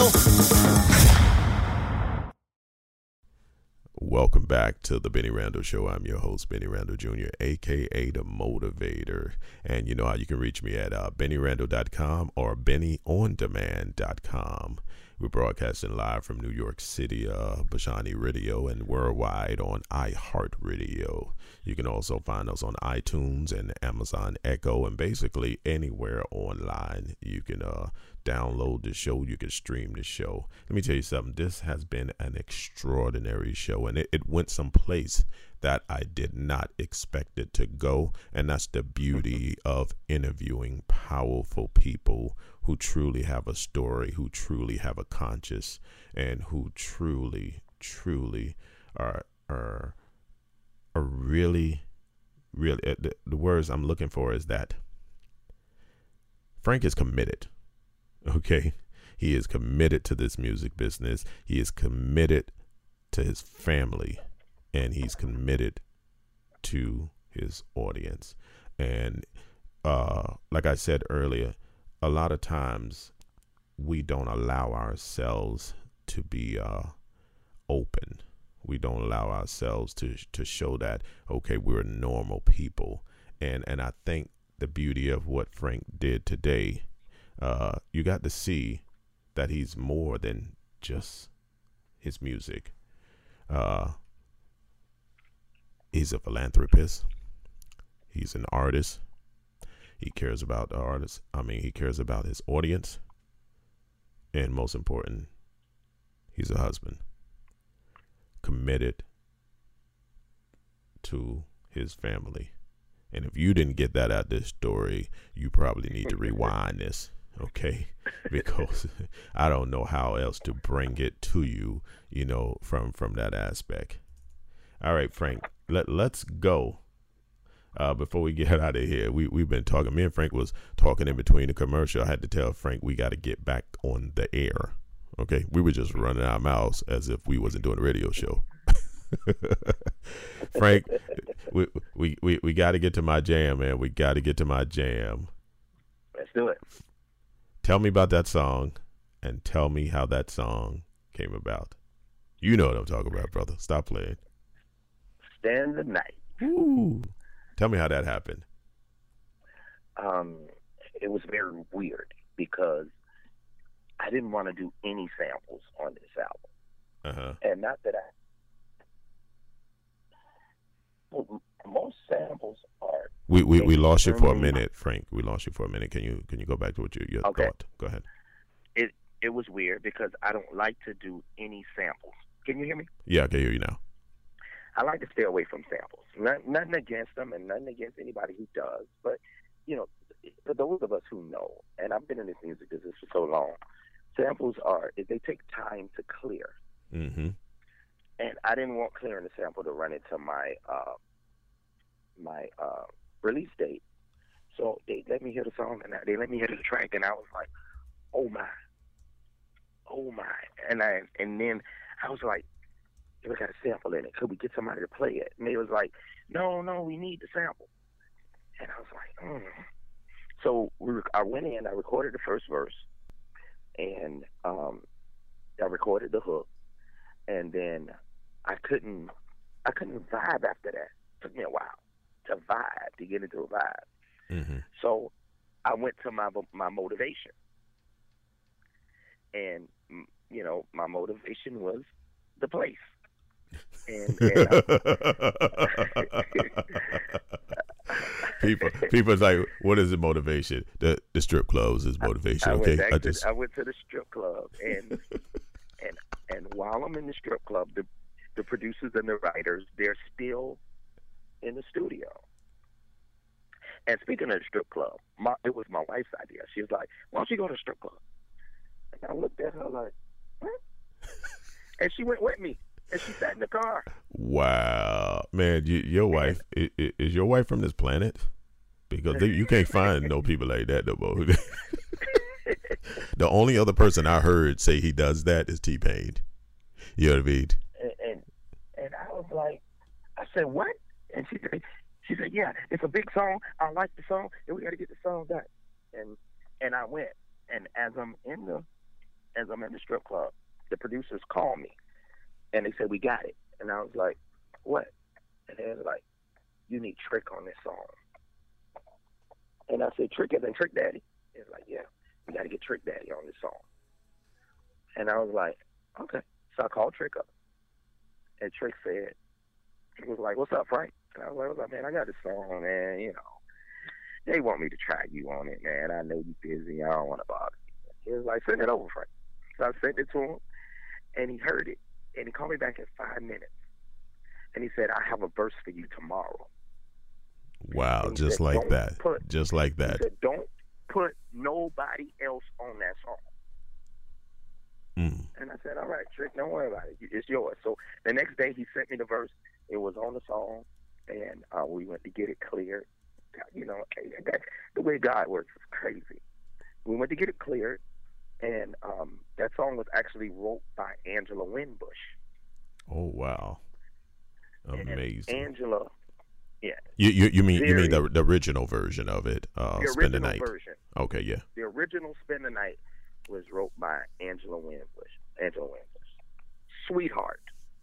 [SPEAKER 6] Welcome back to the Benny Randall Show. I'm your host, Benny Randall Junior, a k a. The Motivator. And you know how you can reach me at uh, Benny Randall dot com or Benny On Demand dot com. We're broadcasting live from New York City, uh, Bashani Radio, and worldwide on iHeartRadio. You can also find us on iTunes and Amazon Echo, and basically anywhere online you can uh, download the show. You can stream the show. Let me tell you something. This has been an extraordinary show, and it, it went someplace that I did not expect it to go, and that's the beauty of interviewing powerful people who truly have a story, who truly have a conscience, and who truly, truly are are are really, really. Uh, the, the words I'm looking for is that Frank is committed. Okay, he is committed to this music business. He is committed to his family, and he's committed to his audience. And uh, like I said earlier, a lot of times we don't allow ourselves to be uh, open. We don't allow ourselves to to show that, okay, we're normal people. And and I think the beauty of what Frank did today, uh, you got to see that he's more than just his music. Uh, he's a philanthropist. He's an artist. He cares about the artist. I mean, he cares about his audience. And most important, he's a husband. Committed to his family. And if you didn't get that out of this story, you probably need to rewind this, okay? Because I don't know how else to bring it to you, you know, from, from that aspect. All right, Frank, let, let's go. Uh, before we get out of here, we, we've been talking. Me and Frank was talking in between the commercial. I had to tell Frank we got to get back on the air, okay? We were just running our mouths as if we wasn't doing a radio show. Frank, we we we, we got to get to my jam, man. We got to get to my jam.
[SPEAKER 7] Let's do it.
[SPEAKER 6] Tell me about that song, and tell me how that song came about. You know what I'm talking about, brother. Stop playing.
[SPEAKER 7] Stand the Night.
[SPEAKER 6] Ooh. Tell me how that happened.
[SPEAKER 7] Um, it was very weird because I didn't want to do any samples on this album,
[SPEAKER 6] uh-huh.
[SPEAKER 7] and not that I. Well, most samples are.
[SPEAKER 6] We we, we lost you for a minute, Frank. We lost you for a minute. Can you can you go back to what you your
[SPEAKER 7] okay.
[SPEAKER 6] thought? Go ahead.
[SPEAKER 7] It it was weird because I don't like to do any samples. Can you hear me?
[SPEAKER 6] Yeah, I can hear you now.
[SPEAKER 7] I like to stay away from samples. Not, nothing against them, and nothing against anybody who does. But you know, for those of us who know, and I've been in this music business for so long, samples are they take time to clear.
[SPEAKER 6] Mm-hmm.
[SPEAKER 7] And I didn't want clearing the sample to run into my uh, my uh, release date. So they let me hear the song, and they let me hear the track, and I was like, oh, my. Oh, my. And I and then I was like, we got a sample in it. Could we get somebody to play it? And they was like, no, no, we need the sample. And I was like, mm. So we rec- I went in, I recorded the first verse, and um, I recorded the hook, and then I couldn't, I couldn't vibe after that. It took me a while to vibe, to get into a vibe.
[SPEAKER 6] Mm-hmm.
[SPEAKER 7] So I went to my my motivation, and you know, my motivation was the place. And, and I,
[SPEAKER 6] people, people's like, what is the motivation? The the strip clubs is motivation.
[SPEAKER 7] I, I
[SPEAKER 6] okay,
[SPEAKER 7] went
[SPEAKER 6] I
[SPEAKER 7] to,
[SPEAKER 6] just
[SPEAKER 7] I went to the strip club, and and and while I'm in the strip club, the the producers and the writers, they're still in the studio. And speaking of the strip club, my, it was my wife's idea. She was like, "Why don't you go to the strip club?" And I looked at her like, "What?" And she went with me. And she sat in the car.
[SPEAKER 6] Wow, man, you, your wife is, is your wife from this planet? Because they, you can't find no people like that no more. The only other person I heard say he does that is T-Pain. You know what I mean?
[SPEAKER 7] And, and and I was like, I said, what? And she said, she said, yeah, it's a big song. I like the song, and we got to get the song done. And and I went, and as I'm in the as I'm in the strip club, the producers called me. And they said, we got it. And I was like, what? And they were like, you need Trick on this song. And I said, Trick isn't Trick Daddy? They was like, yeah, we got to get Trick Daddy on this song. And I was like, okay. So I called Trick up. And Trick said, he was like, what's up, Frank? And I was like, what's up, man? I got this song, man. You know, they want me to try you on it, man. I know you're busy. I don't want to bother you. He was like, send it over, Frank. So I sent it to him, and he heard it. And he called me back in five minutes. And he said, I have a verse for you tomorrow.
[SPEAKER 6] Wow, just
[SPEAKER 7] said,
[SPEAKER 6] like that.
[SPEAKER 7] Put,
[SPEAKER 6] just like that.
[SPEAKER 7] He said, don't put nobody else on that song.
[SPEAKER 6] Mm.
[SPEAKER 7] And I said, all right, Trick, don't worry about it. It's yours. So the next day he sent me the verse. It was on the song. And uh, we went to get it cleared. You know, that, the way God works is crazy. We went to get it cleared. And um, that song was actually wrote by Angela Winbush.
[SPEAKER 6] Oh wow, amazing!
[SPEAKER 7] And Angela, yeah.
[SPEAKER 6] You you, you mean very, you mean the the original version of it? Uh,
[SPEAKER 7] the
[SPEAKER 6] Spend the
[SPEAKER 7] original
[SPEAKER 6] Night.
[SPEAKER 7] version.
[SPEAKER 6] Okay, yeah.
[SPEAKER 7] The original Spend the Night was wrote by Angela Winbush. Angela Winbush, sweetheart,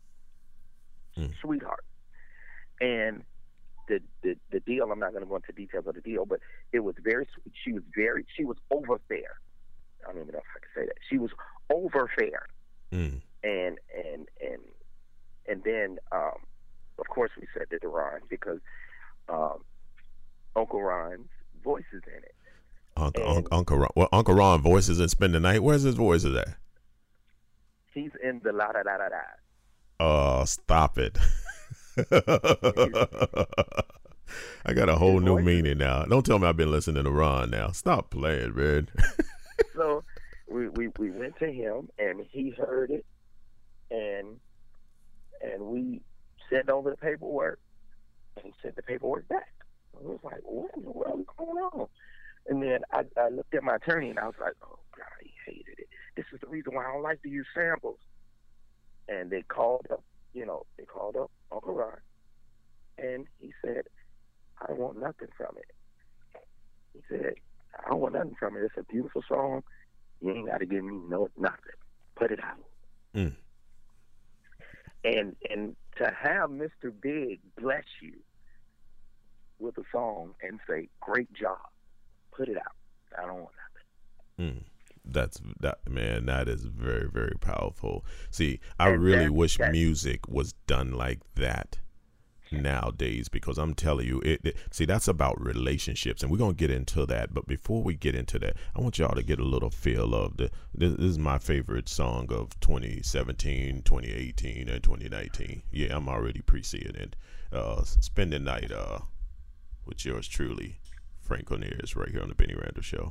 [SPEAKER 6] mm.
[SPEAKER 7] sweetheart. And the, the the deal. I'm not going to go into details of the deal, but it was very sweet. She was very. She was over there. I don't even know if I can say that. She was over fair.
[SPEAKER 6] Mm.
[SPEAKER 7] And and and and then um, of course we said that to Ron because um, Uncle Ron's voice is in it.
[SPEAKER 6] Uncle and, Uncle Ron, well, Uncle Ron voices in Spend the Night. Where's his voice at?
[SPEAKER 7] He's in the la da da da da.
[SPEAKER 6] Uh, stop it. I got a whole new meaning now. Don't tell me I've been listening to Ron now. Stop playing, man.
[SPEAKER 7] So we, we we went to him, and he heard it, and and we sent over the paperwork, and he sent the paperwork back. I was like, what in the world is going on? And then I, I looked at my attorney, and I was like, oh, God, he hated it. This is the reason why I don't like to use samples. And they called up, you know, they called up Uncle Ron, and he said, I don't want nothing from it. He said, I don't want nothing from it. It's a beautiful song. You ain't got to give me no nothing. Put it out.
[SPEAKER 6] Mm.
[SPEAKER 7] And and to have Mister Big bless you with a song and say, great job, put it out. I don't want nothing.
[SPEAKER 6] Mm. That's that man. That is very, very powerful. See, I
[SPEAKER 7] And
[SPEAKER 6] really
[SPEAKER 7] that-
[SPEAKER 6] wish
[SPEAKER 7] that-
[SPEAKER 6] music was done like that nowadays, because I'm telling you, it, it. See, that's about relationships, and we're gonna get into that. But before we get into that, I want y'all to get a little feel of the. This, this is my favorite song of twenty seventeen, twenty eighteen, and twenty nineteen. Yeah, I'm already pre-seeing it. Uh, Spend the Night. Uh, with yours truly, Frank Cornelius, right here on the Benny Randall Show.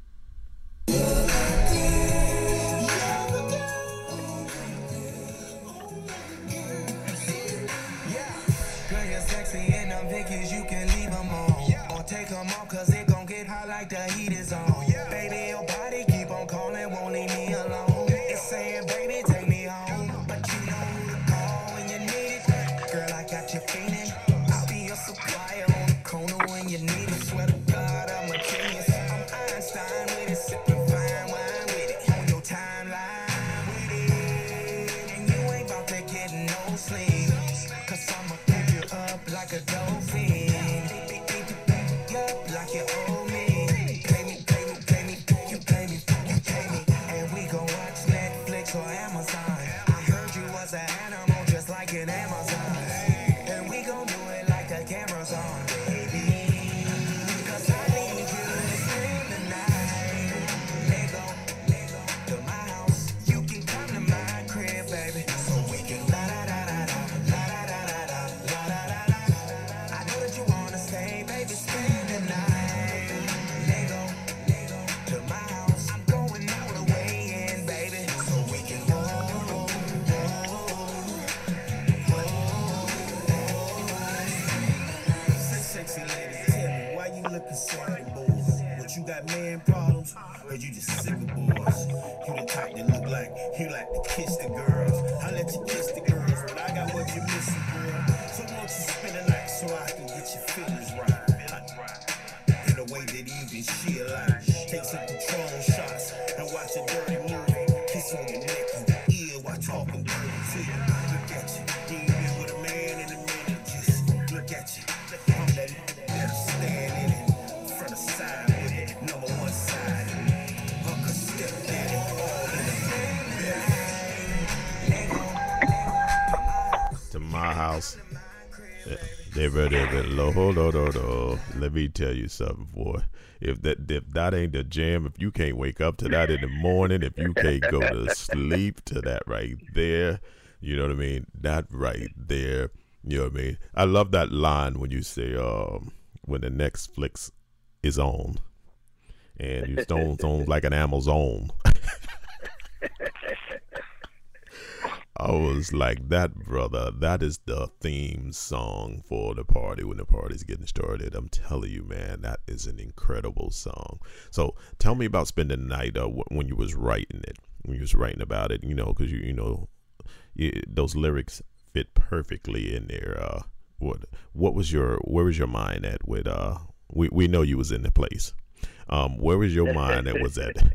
[SPEAKER 8] You can leave them on, or take them off, cause it gon' get hot like the heat is on. Baby, your body keep on calling, won't leave me alone. It's saying, baby, take me home, but you know who to call when you need it. Girl, I got you feeling, I'll be your supplier on the corner when you need it. Swear to God, I'm a genius. I'm Einstein with it, sipping fine wine with it. On your timeline with it, and you ain't about to get no sleep, cause I'ma pick you up like a dolphin. Like you owe me, pay me, pay me, pay me, you pay me, you pay me, and we gon' watch Netflix or Amazon. I heard you was an animal just like an Amazon, and we gon' do it like the camera's on, baby. Cause I need you to spend the night. Let go, let go to my house. You can come to my crib, baby, so we can la da da da da, la da da da da, la da da da. I know that you wanna stay, baby, spend the night. But you got man problems, or you just sick of boys? You the type that look like you like to kiss the girls. I let you kiss the girls, but I got what you're missing, girl. So won't you spend the night so I can get your feelings right? In a way that even she alive. Take some control shots and watch a dirty movie. Kiss on your neck and your ear while talking dirty to you. Look at you, you ain't been with a man in a minute. Just look at you. I'm that that'll stand in it. Front or side with it, number one side. Uncle step daddy, all in the
[SPEAKER 6] To my house. They ready to low, hold on, hold on. Let me tell you something, boy. If that if that ain't the jam, if you can't wake up to that in the morning, if you can't go to sleep to that right there, you know what I mean? That right there, you know what I mean? I love that line when you say, um, when the Netflix is on, and you stone on like an Amazon. I was like, that, brother, that is the theme song for the party when the party's getting started. I'm telling you, man, that is an incredible song. So tell me about Spending the Night uh, when you was writing it, when you was writing about it, you know, because, you, you know, you, those lyrics fit perfectly in there. Uh, what what was your, where was your mind at with, uh, we, we know you was in the place. Um, where was your mind at was at?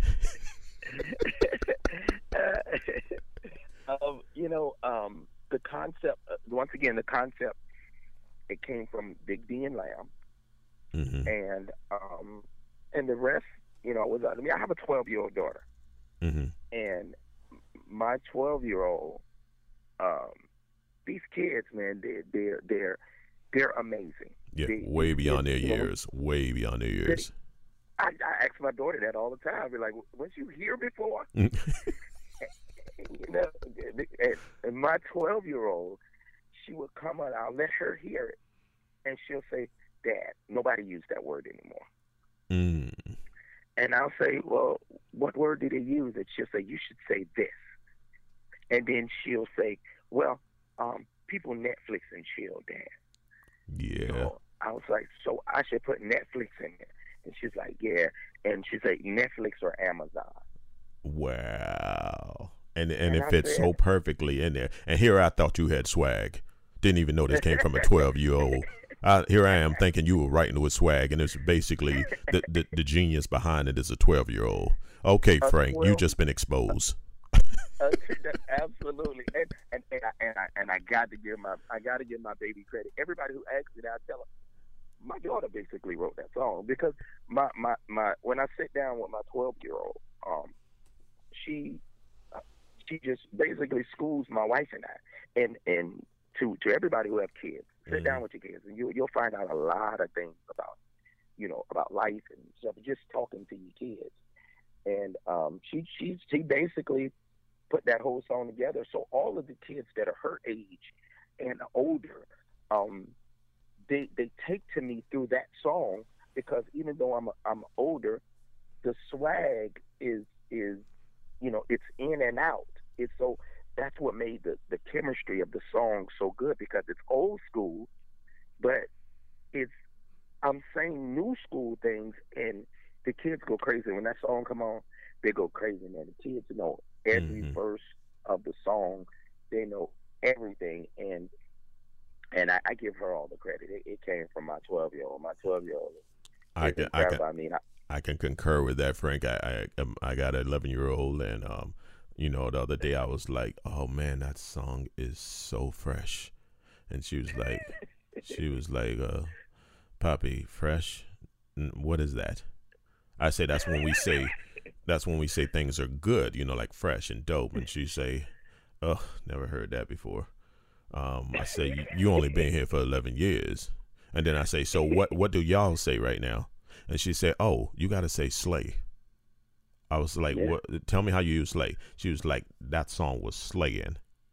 [SPEAKER 7] Um, you know, um, the concept, uh, once again, the concept, it came from Big D and Lamb.
[SPEAKER 6] Mm-hmm.
[SPEAKER 7] And um, and the rest, you know, was, I mean, I have a twelve-year-old daughter.
[SPEAKER 6] Mm-hmm.
[SPEAKER 7] And my twelve-year-old, um, these kids, man, they're, they're, they're, they're amazing.
[SPEAKER 6] Yeah,
[SPEAKER 7] they,
[SPEAKER 6] way beyond their
[SPEAKER 7] you know,
[SPEAKER 6] years, way beyond their years.
[SPEAKER 7] I, I ask my daughter that all the time. I'd be like, weren't you here before? You know, and my twelve-year-old, she will come on. I'll let her hear it, and she'll say, "Dad, nobody used that word anymore."
[SPEAKER 6] Mm.
[SPEAKER 7] And I'll say, "Well, what word did they use?" And she'll say, "You should say this." And then she'll say, "Well, um, people Netflix and chill, Dad."
[SPEAKER 6] Yeah.
[SPEAKER 7] So I was like, "So I should put Netflix in it?" And she's like, "Yeah." And she's like, "Netflix or Amazon?"
[SPEAKER 6] Wow. And and, and it
[SPEAKER 7] I
[SPEAKER 6] fits
[SPEAKER 7] said,
[SPEAKER 6] so perfectly in there. And here I thought you had swag. Didn't even know this came from a twelve-year-old. I, here I am thinking you were writing with swag, and it's basically the, the, the genius behind it is a twelve-year-old. Okay, Frank, you just been exposed.
[SPEAKER 7] uh, absolutely, and and and I, and I and I got to give my I got to give my baby credit. Everybody who asks me that, I tell them my daughter basically wrote that song, because my my, my when I sit down with my twelve-year-old, um, she uh, she just basically schools my wife and I, and and to to everybody who have kids, sit
[SPEAKER 6] Mm-hmm.
[SPEAKER 7] down with your kids, and you you'll find out a lot of things about you know about life and stuff just talking to your kids. And um, she she she basically put that whole song together. So all of the kids that are her age and older, um, they they take to me through that song, because even though I'm I'm older, the swag is is you know it's in and out. It's so that's what made the the chemistry of the song so good, because it's old school, but it's I'm saying new school things, and the kids go crazy when that song come on. They go crazy, man. The kids know every
[SPEAKER 6] Mm-hmm.
[SPEAKER 7] verse of the song. They know everything, and and I, I give her all the credit. It, it came from my twelve-year-old. My twelve-year-old.
[SPEAKER 6] I can, I can,
[SPEAKER 7] I mean, I,
[SPEAKER 6] I can concur with that, Frank. I, I, um, I got an eleven-year-old, and um, you know, the other day I was like, "Oh man, that song is so fresh," and she was like, she was like, uh, "Poppy, fresh? What is that?" I say that's when we say, that's when we say things are good, you know, like fresh and dope, and she say, "Oh, never heard that before." Um, I say, "You, you only been here for eleven years," and then I say, "So what? What do y'all say right now?" And she said, "Oh, you got to say slay." I was like,
[SPEAKER 7] Yeah.
[SPEAKER 6] "What? Tell me how you use slay." She was like, "That song was slaying."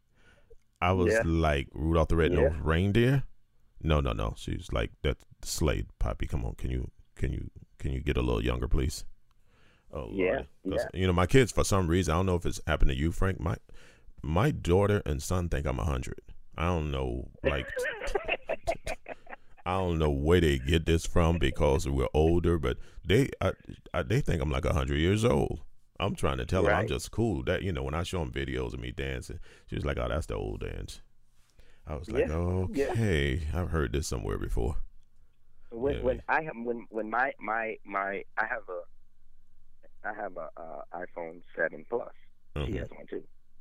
[SPEAKER 6] I was
[SPEAKER 7] Yeah.
[SPEAKER 6] like, "Rudolph the Red-Nosed
[SPEAKER 7] Yeah.
[SPEAKER 6] Reindeer?" No, no, no. She was like, "That's slayed, Poppy. Come on, can you, can you, can you get a little younger, please?" Oh,
[SPEAKER 7] Yeah,
[SPEAKER 6] Lord. 'Cause,
[SPEAKER 7] yeah.
[SPEAKER 6] you know, my kids, for some reason, I don't know if it's happened to you, Frank. My my daughter and son think I'm a hundred. I don't know, like, I don't know where they get this from, because we're older, but they I, I, they think I'm like a hundred years old. I'm trying to tell them I'm
[SPEAKER 7] Right.
[SPEAKER 6] just cool. That, you know, when I show them videos of me dancing, she was like, "Oh, that's the old dance." I was like,
[SPEAKER 7] Yeah,
[SPEAKER 6] "Okay, I've heard this somewhere before."
[SPEAKER 7] When
[SPEAKER 6] Yeah,
[SPEAKER 7] when I have when when my my my I have a I have a uh, iPhone seven Plus. She
[SPEAKER 6] Mhm.
[SPEAKER 7] has one too,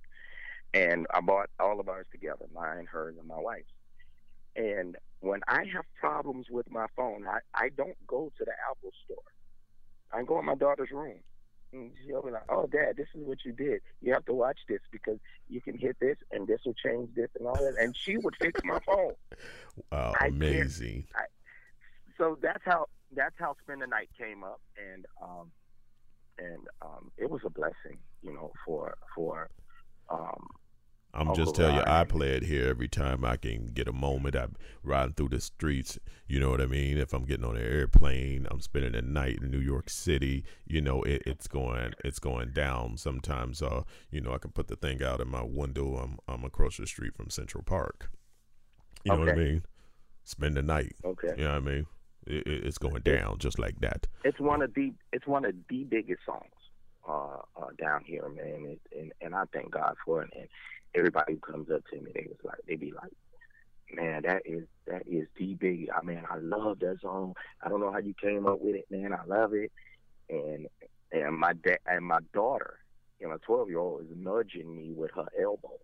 [SPEAKER 7] and I bought all of ours together, mine, hers, and my wife's. And when I have problems with my phone, I, I don't go to the Apple store. I go in my daughter's room. And she'll be like, "Oh, Dad, this is what you did. You have to watch this, because you can hit this, and this will change this, and all that." And she would fix my phone.
[SPEAKER 6] Wow,
[SPEAKER 7] I can't-
[SPEAKER 6] amazing.
[SPEAKER 7] I, so that's how that's how Spend the Night came up, and um, and um, it was a blessing, you know, for for um.
[SPEAKER 6] I'm
[SPEAKER 7] Uncle
[SPEAKER 6] just telling you,
[SPEAKER 7] Ron.
[SPEAKER 6] I play it here every time I can get a moment. I'm riding through the streets, you know what I mean? If I'm getting on an airplane, I'm spending the night in New York City, you know, it, it's going it's going down. Sometimes, uh, you know, I can put the thing out in my window. I'm I'm across the street from Central Park. You know what I
[SPEAKER 7] Okay.
[SPEAKER 6] mean? Spend the night.
[SPEAKER 7] Okay.
[SPEAKER 6] You know what I mean? It, it, it's going down just like that.
[SPEAKER 7] It's one of the it's one of the biggest songs uh, uh, down here, man. It, and and I thank God for it. And everybody who comes up to me, they was like, they be like, "Man, that is that is the big. I mean, I love that song. I don't know how you came up with it, man. I love it." And and my da- and my daughter, you know, twelve year old, is nudging me with her elbow.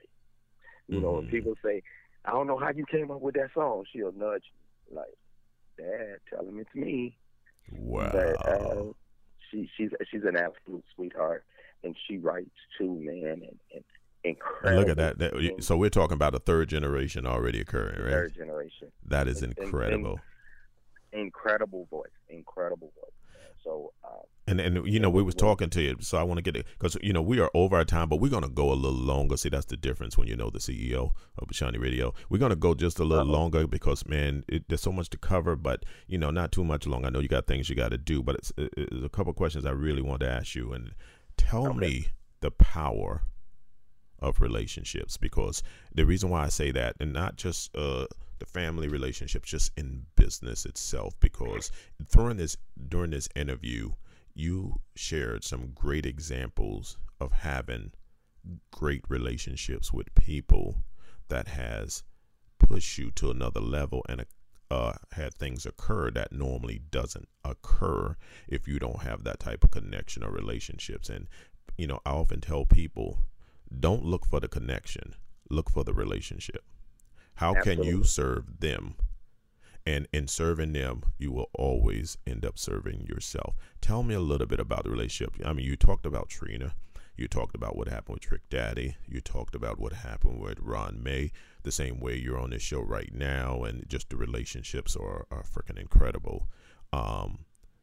[SPEAKER 7] You know, when
[SPEAKER 6] Mhm.
[SPEAKER 7] people say, "I don't know how you came up with that song," she'll nudge me like, "Dad, tell him it's me."
[SPEAKER 6] Wow.
[SPEAKER 7] But uh, she she's she's an absolute sweetheart, and she writes too, man, and, and incredible.
[SPEAKER 6] And look at that. that. So we're talking about a third generation already occurring, right?
[SPEAKER 7] Third generation.
[SPEAKER 6] That is
[SPEAKER 7] In- in-
[SPEAKER 6] incredible.
[SPEAKER 7] incredible voice, incredible voice. So, uh,
[SPEAKER 6] And, and you know, we was talking to you, so I want to get it, because, you know, we are over our time, but we're going to go a little longer. See, that's the difference when you know the C E O of Bashani Radio. We're going to go just a little uh-huh. longer because, man, it, there's so much to cover, but, you know, not too much long. I know you got things you got to do, but it's, it, it's a couple of questions I really want to ask you. And tell okay. me the power of relationships, because the reason why I say that, and not just uh, the family relationships, just in business itself, because during this, during this interview, you shared some great examples of having great relationships with people that has pushed you to another level and uh, had things occur that normally doesn't occur if you don't have that type of connection or relationships. And, you know, I often tell people, don't look for the connection, look for the relationship. How Absolutely. Can you serve them? And in serving them, you will always end up serving yourself. Tell me a little bit about the relationship. I mean, you talked about Trina. You talked about what happened with Trick Daddy. You talked about what happened with Ron May, the same way you're on this show right now. And just the relationships are, are freaking incredible. Um,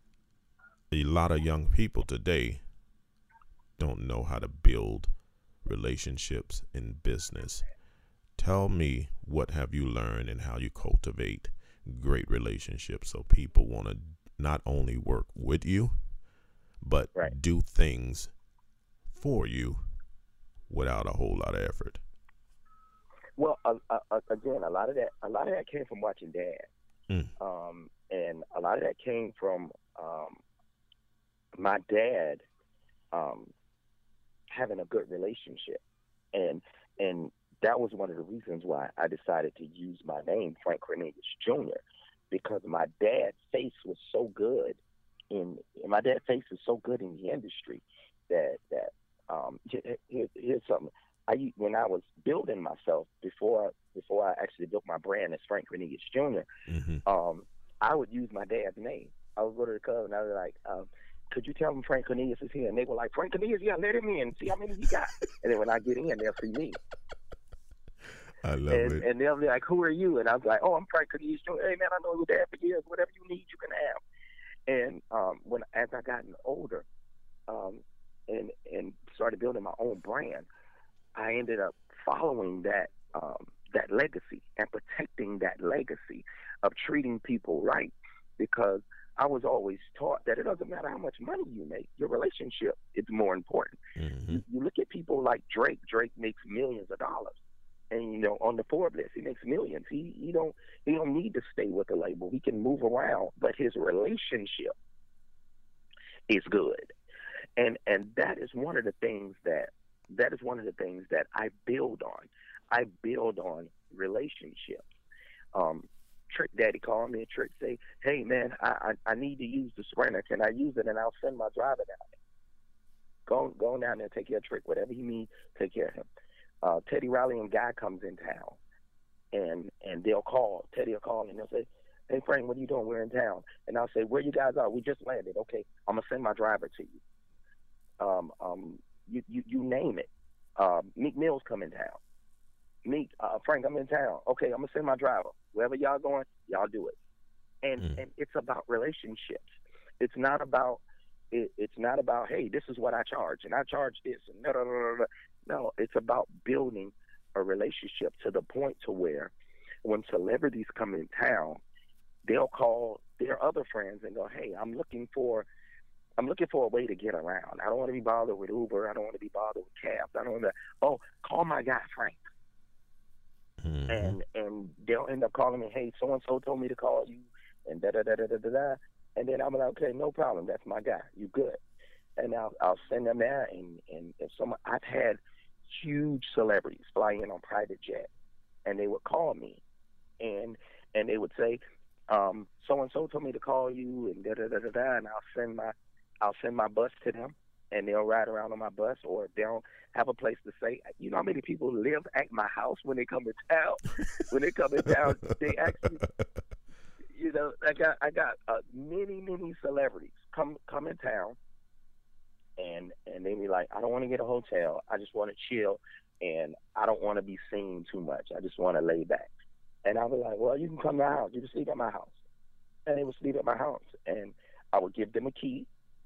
[SPEAKER 6] a lot of young people today don't know how to build relationships in business. Tell me, what have you learned and how you cultivate great relationships so people want to not only work with you, but right. do things for you without a whole lot of effort?
[SPEAKER 7] Well, uh, uh, again, a lot of that, a lot of that came from watching Dad, mm. um, and a lot of that came from um, my dad um, having a good relationship, and and. That was one of the reasons why I decided to use my name, Frank Cornelius Junior, because my dad's face was so good in my dad's face was so good in the industry that that um, here, here's something. I when I was building myself before before I actually built my brand as Frank Cornelius Junior, mm-hmm. um, I would use my dad's name. I would go to the club and I was like, um, could you tell them Frank Cornelius is here? And they were like, Frank Cornelius, yeah, let him in. See how many he got. And then when I get in, they'll see me.
[SPEAKER 6] I love
[SPEAKER 7] and,
[SPEAKER 6] it.
[SPEAKER 7] And they'll be like, who are you? And I was like, oh, I'm Frank Cornelius Junior Hey, man, I know your dad for years. Whatever you need, you can have. And um, when as I gotten older um, and and started building my own brand, I ended up following that um, that legacy and protecting that legacy of treating people right, because I was always taught that it doesn't matter how much money you make, your relationship is more important. Mm-hmm. You, you look at people like Drake. Drake makes millions of dollars. And you know, on the Forbes list, he makes millions. He he don't he don't need to stay with the label. He can move around, but his relationship is good. And and that is one of the things that that is one of the things that I build on. I build on relationships. Um, Trick Daddy called me and Trick say, "Hey man, I, I I need to use the Sprinter. Can I use it? And I'll send my driver down there. Go go down there and take care of Trick. Whatever he needs, take care of him." Uh, Teddy Riley and Guy comes in town, and and they'll call. Teddy will call and they'll say, "Hey Frank, what are you doing? We're in town." And I'll say, "Where you guys are? We just landed." "Okay, I'm gonna send my driver to you." Um, um, you you, you name it. Uh, Meek Mill's come in town. Meek, uh, Frank, I'm in town. "Okay, I'm gonna send my driver. Wherever y'all going, y'all do it." And mm. and it's about relationships. It's not about it, it's not about hey, this is what I charge and I charge this and no no no no no. No, it's about building a relationship to the point to where when celebrities come in town, they'll call their other friends and go, "Hey, I'm looking for, I'm looking for a way to get around. I don't want to be bothered with Uber. I don't want to be bothered with cabs. I don't want to. Oh, call my guy Frank." Mm-hmm. And and they'll end up calling me, "Hey, so and so told me to call you," and da da da da da da da. And then I'm like, "Okay, no problem. That's my guy. You good?" And I'll I'll send them there. And and if someone I've had huge celebrities fly in on private jet, and they would call me, and and they would say, um, "So and so told me to call you," and da da da da da. And I'll send my I'll send my bus to them, and they'll ride around on my bus. Or if they don't have a place to stay, you know how many people live at my house when they come to town? When they come in town, they actually, you know, I got I got uh, many many celebrities come come in town. And and they be like, "I don't want to get a hotel. I just want to chill, and I don't want to be seen too much. I just want to lay back." And I was like, "Well, you can come to my house. You can sleep at my house." And they would sleep at my house, and I would give them a key,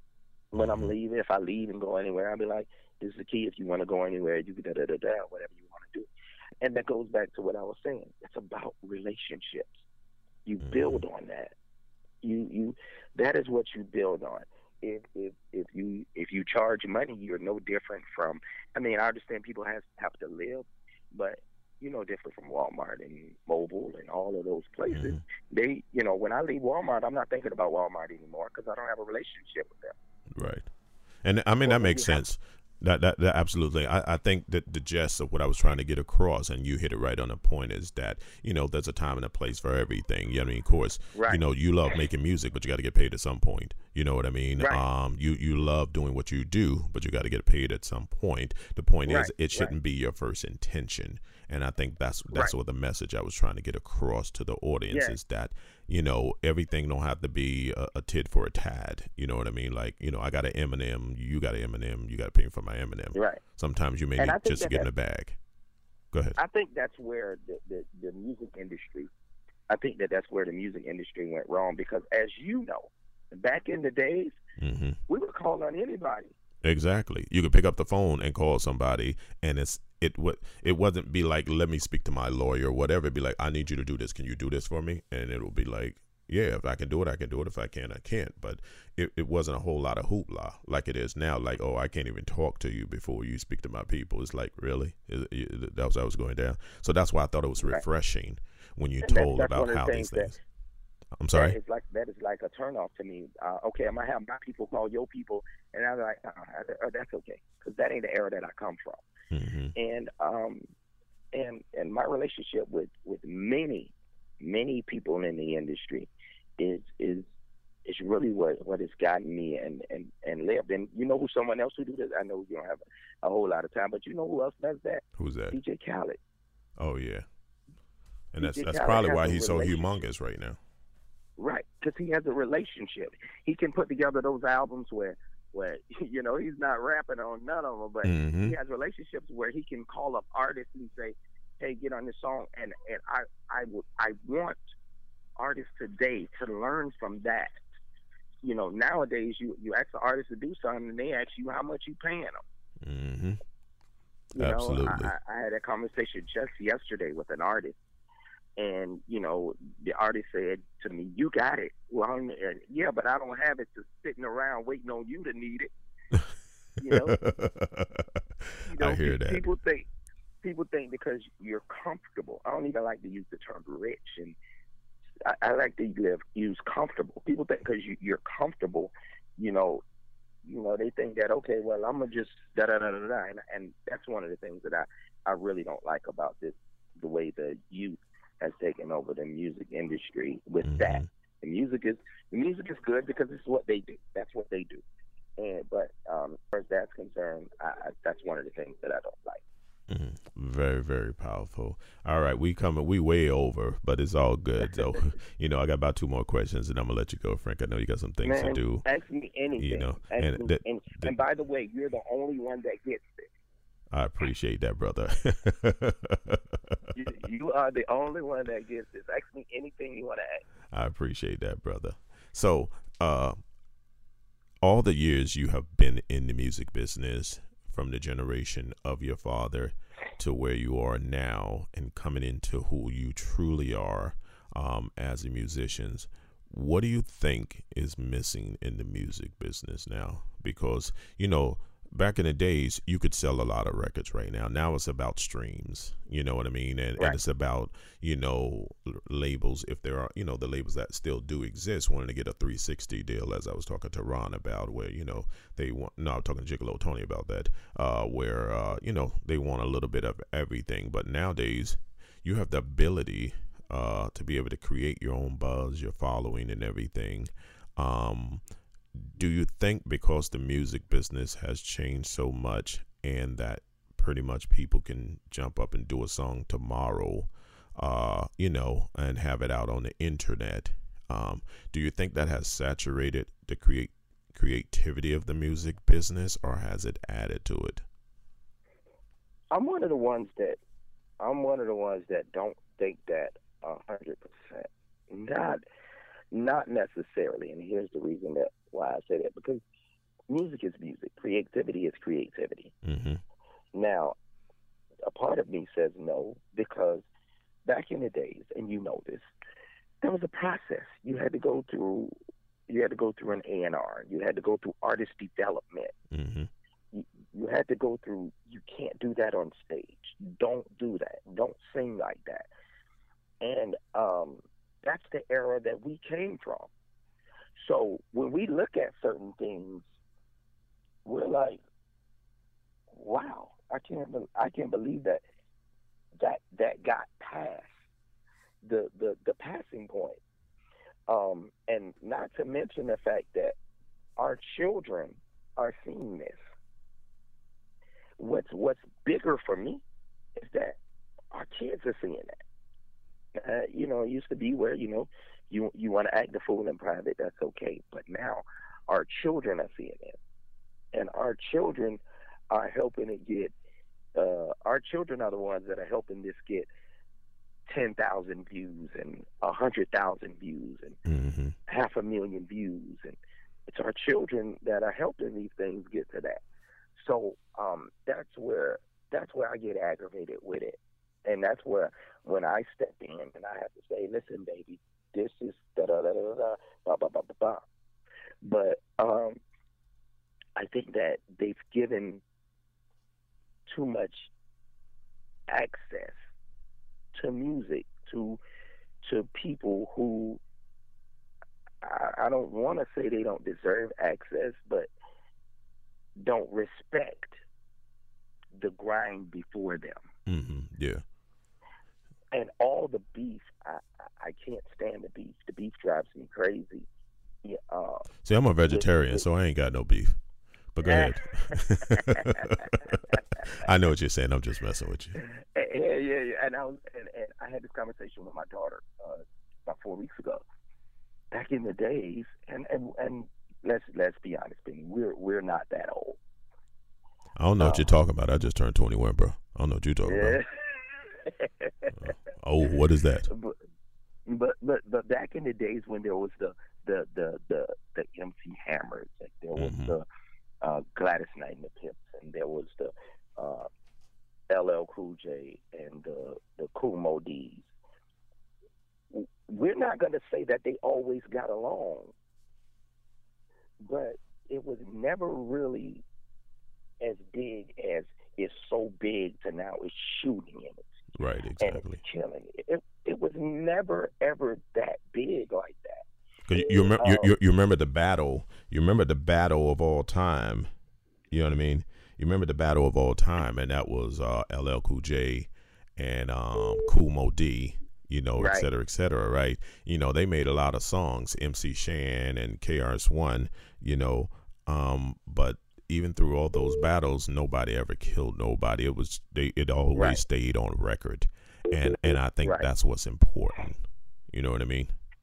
[SPEAKER 7] When I'm leaving, if I leave and go anywhere, I'll be like, this is the key. If you want to go anywhere, you can da da da da, whatever you want to do. And that goes back to what I was saying. It's about relationships. You mm-hmm. build on that. You you that is what you build on. If if if you if you charge money, you're no different from. I mean, I understand people have have to live, but you're no different from Walmart and Mobile and all of those places. Mm-hmm. They, you know, when I leave Walmart, I'm not thinking about Walmart anymore because I don't have a relationship with them.
[SPEAKER 6] Right. And I mean, well, that makes sense. That, that that absolutely. I, I think that the gist of what I was trying to get across, and you hit it right on the point, is that, you know, there's a time and a place for everything. You know what I mean? Of course, right. You know, you love making music, but you got to get paid at some point. You know what I mean?
[SPEAKER 7] Right.
[SPEAKER 6] Um, you, you love doing what you do, but you got to get paid at some point. The point
[SPEAKER 7] right.
[SPEAKER 6] is, it shouldn't
[SPEAKER 7] right.
[SPEAKER 6] be your first intention. And I think that's that's
[SPEAKER 7] right.
[SPEAKER 6] what the message I was trying to get across to the audience
[SPEAKER 7] yeah.
[SPEAKER 6] is that, you know, everything don't have to be a, a tit for a tad. You know what I mean? Like, you know, I got an M and M, you got an M and M, you got to pay for my M and M.
[SPEAKER 7] Right.
[SPEAKER 6] Sometimes you may
[SPEAKER 7] and
[SPEAKER 6] need just to
[SPEAKER 7] that
[SPEAKER 6] get in the bag. Go ahead.
[SPEAKER 7] I think that's where the, the, the music industry, I think that that's where the music industry went wrong because, as you know, back in the days,
[SPEAKER 6] mm-hmm.
[SPEAKER 7] we would call on anybody.
[SPEAKER 6] Exactly. You could pick up the phone and call somebody, and it's it would it wasn't be like, let me speak to my lawyer or whatever. It'd be like, I need you to do this. Can you do this for me? And it'll be like, yeah, if I can do it, I can do it. If I can't, I can't. But it, it wasn't a whole lot of hoopla like it is now. Like, oh, I can't even talk to you before you speak to my people. It's like, really? It, it, that was how I was going down. So that's why I thought it was refreshing when you
[SPEAKER 7] and
[SPEAKER 6] told
[SPEAKER 7] that's, that's
[SPEAKER 6] about how these
[SPEAKER 7] things.
[SPEAKER 6] things.
[SPEAKER 7] That,
[SPEAKER 6] I'm sorry.
[SPEAKER 7] That is like that is like a turnoff to me. Uh, okay, I'm gonna have my people call your people, and I'm like, uh, uh, that's okay, because that ain't the era that I come from.
[SPEAKER 6] Mm-hmm.
[SPEAKER 7] And um, and and my relationship with, with many many people in the industry is is is really what, what has gotten me and, and, and lived. And you know who someone else who do this? I know you don't have a, a whole lot of time, but you know who else does that?
[SPEAKER 6] Who's that?
[SPEAKER 7] D J Khaled.
[SPEAKER 6] Oh yeah, and that's
[SPEAKER 7] D J
[SPEAKER 6] that's
[SPEAKER 7] Khaled
[SPEAKER 6] probably
[SPEAKER 7] has
[SPEAKER 6] why
[SPEAKER 7] a
[SPEAKER 6] he's so humongous right now.
[SPEAKER 7] Right, because he has a relationship. He can put together those albums where, where you know, he's not rapping on none of them, but
[SPEAKER 6] mm-hmm.
[SPEAKER 7] he has relationships where he can call up artists and say, "Hey, get on this song." And and I I would I want artists today to learn from that. You know, nowadays you you ask the artist to do something, and they ask you how much you paying them.
[SPEAKER 6] Mm-hmm.
[SPEAKER 7] You
[SPEAKER 6] Absolutely.
[SPEAKER 7] know, I, I had a conversation just yesterday with an artist. And, you know, the artist said to me, "You got it." Well, I'm, uh, yeah, but I don't have it to sitting around waiting on you to need it. You know, you know
[SPEAKER 6] I hear that.
[SPEAKER 7] People think, people think because you're comfortable. I don't even like to use the term rich, and I, I like to live, use comfortable. People think because you, you're comfortable, you know, you know, they think that, okay, well, I'm gonna just da da da da da, and, and that's one of the things that I, I really don't like about this, the way the youth has taken over the music industry with
[SPEAKER 6] mm-hmm.
[SPEAKER 7] that. The music is the music is good because it's what they do. That's what they do. And but um, as far as that's concerned, I, I, that's one of the things that I don't like.
[SPEAKER 6] Mm-hmm. Very, very powerful. All right, we coming, we way over, but it's all good. So, you know, I got about two more questions, and I'm gonna let you go, Frank. I know you got some things
[SPEAKER 7] Man,
[SPEAKER 6] to do.
[SPEAKER 7] Ask me anything.
[SPEAKER 6] You know,
[SPEAKER 7] ask
[SPEAKER 6] and
[SPEAKER 7] me
[SPEAKER 6] the,
[SPEAKER 7] any,
[SPEAKER 6] the,
[SPEAKER 7] and by the way, you're the only one that gets it.
[SPEAKER 6] I appreciate that, brother.
[SPEAKER 7] you, you are the only one that gets this. Ask me anything you want to ask.
[SPEAKER 6] I appreciate that, brother. So, uh, all the years you have been in the music business, from the generation of your father to where you are now and coming into who you truly are um, as a musician, what do you think is missing in the music business now? Because, you know, back in the days, you could sell a lot of records right now. Now it's about streams, you know what I mean? And,
[SPEAKER 7] right.
[SPEAKER 6] and it's about, you know, labels, if there are, you know, the labels that still do exist, wanting to get a three sixty deal, as I was talking to Ron about, where, you know, they want, no, I'm talking to Gigolo Tony about that, uh, where, uh, you know, they want a little bit of everything. But nowadays, you have the ability uh, to be able to create your own buzz, your following and everything. Um Do you think because the music business has changed so much and that pretty much people can jump up and do a song tomorrow, uh, you know, and have it out on the internet, um, do you think that has saturated the create creativity of the music business, or has it added to it?
[SPEAKER 7] I'm one of the ones that I'm one of the ones that don't think that a hundred percent. Not not necessarily, and here's the reason that why I say that, because music is music. Creativity is creativity.
[SPEAKER 6] Mm-hmm.
[SPEAKER 7] Now, a part of me says no, because back in the days, and you know this, there was a process. You had to go through. You had to go through an A and R. You had to go through artist development.
[SPEAKER 6] Mm-hmm.
[SPEAKER 7] You, you had to go through. You can't do that on stage. Don't do that. Don't sing like that. And um, that's the era that we came from. So when we look at certain things, we're like, wow, I can't. Be- I can't believe that that that got past the the, the passing point. Um, and not to mention the fact that our children are seeing this. What's what's bigger for me is that our kids are seeing that. Uh, you know, it used to be where, you know, you you want to act the fool in private, that's okay. But now our children are seeing it. And our children are helping it get, uh, our children are the ones that are helping this get ten thousand views and one hundred thousand views and
[SPEAKER 6] mm-hmm. half
[SPEAKER 7] a million views. And it's our children that are helping these things get to that. So um, that's where that's where I get aggravated with it. And that's where when I step in and I have to say, listen, baby, this is da-da-da-da-da, ba-ba-ba-ba-ba. But um, I think that they've given too much access to music, to to people who, I, I don't want to say they don't deserve access, but don't respect the grind before them.
[SPEAKER 6] Mm-hmm. Yeah.
[SPEAKER 7] And all the beef, I, I, I can't stand the beef. The beef drives me crazy. Yeah, uh,
[SPEAKER 6] See, I'm a vegetarian, it, so I ain't got no beef. But go ahead. I know what you're saying. I'm just messing with you.
[SPEAKER 7] Yeah, yeah, yeah. And I was, and, and I had this conversation with my daughter uh, about four weeks ago. Back in the days, and and, and let's let's be honest, Benny, we're we're not that old.
[SPEAKER 6] I don't know
[SPEAKER 7] um,
[SPEAKER 6] what you're talking about. I just turned twenty-one, bro. I don't know what you're talking yeah. about. uh, oh, what is that?
[SPEAKER 7] But, but but but back in the days when there was the the the the, the M C Hammers, like there was mm-hmm. the uh, Gladys Knight and the Pips, and there was the uh, L L Cool J and the the Kool Moe Dees. We're not going to say that they always got along, but it was never really as big as it's so big to now it's shooting in it.
[SPEAKER 6] Right, exactly.
[SPEAKER 7] And it's killing it. It, it was never, ever that big like that.
[SPEAKER 6] Because you, you, remember, um, you, you remember the battle, you remember the battle of all time, you know what I mean? You remember the battle of all time, and that was uh, L L Cool J and um, Kool Moe Dee. You know, right. et cetera, et cetera, right? You know, they made a lot of songs, M C Shan and K R S One, you know, um, but even through all those battles, nobody ever killed nobody. It was, they, it always right. stayed on record. And, and I think right. that's what's important. You know what I mean?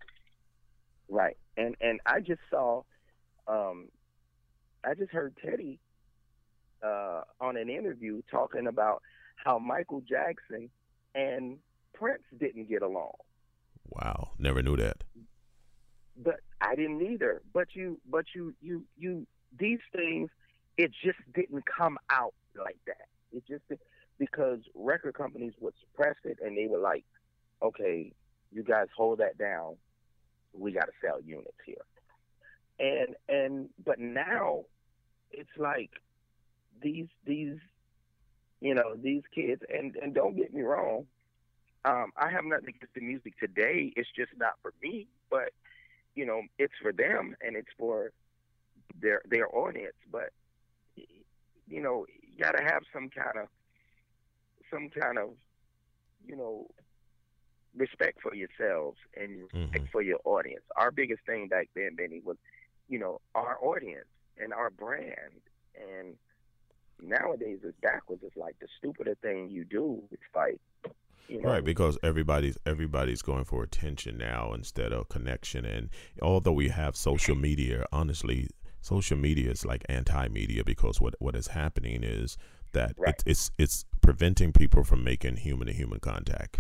[SPEAKER 7] Right. And, and I just saw, um, I just heard Teddy uh, on an interview talking about how Michael Jackson and Prince didn't get along.
[SPEAKER 6] Wow, never knew that.
[SPEAKER 7] But I didn't either. But you, but you, you, you. These things, it just didn't come out like that. It just because record companies would suppress it, and they were like, "Okay, you guys hold that down. We got to sell units here." And and but now, it's like these these, you know, these kids. And and don't get me wrong. Um, I have nothing against the music today. It's just not for me, but you know, it's for them and it's for their their audience. But you know, you gotta have some kind of some kind of you know respect for yourselves and respect mm-hmm. for your audience. Our biggest thing back then, Benny, was you know our audience and our brand. And nowadays, it's backwards. It's like the stupider thing you do, it's like. You know?
[SPEAKER 6] Right, because everybody's everybody's going for attention now instead of connection. And although we have social media, honestly, social media is like anti-media, because what what is happening is that right. it, it's it's preventing people from making human to human contact.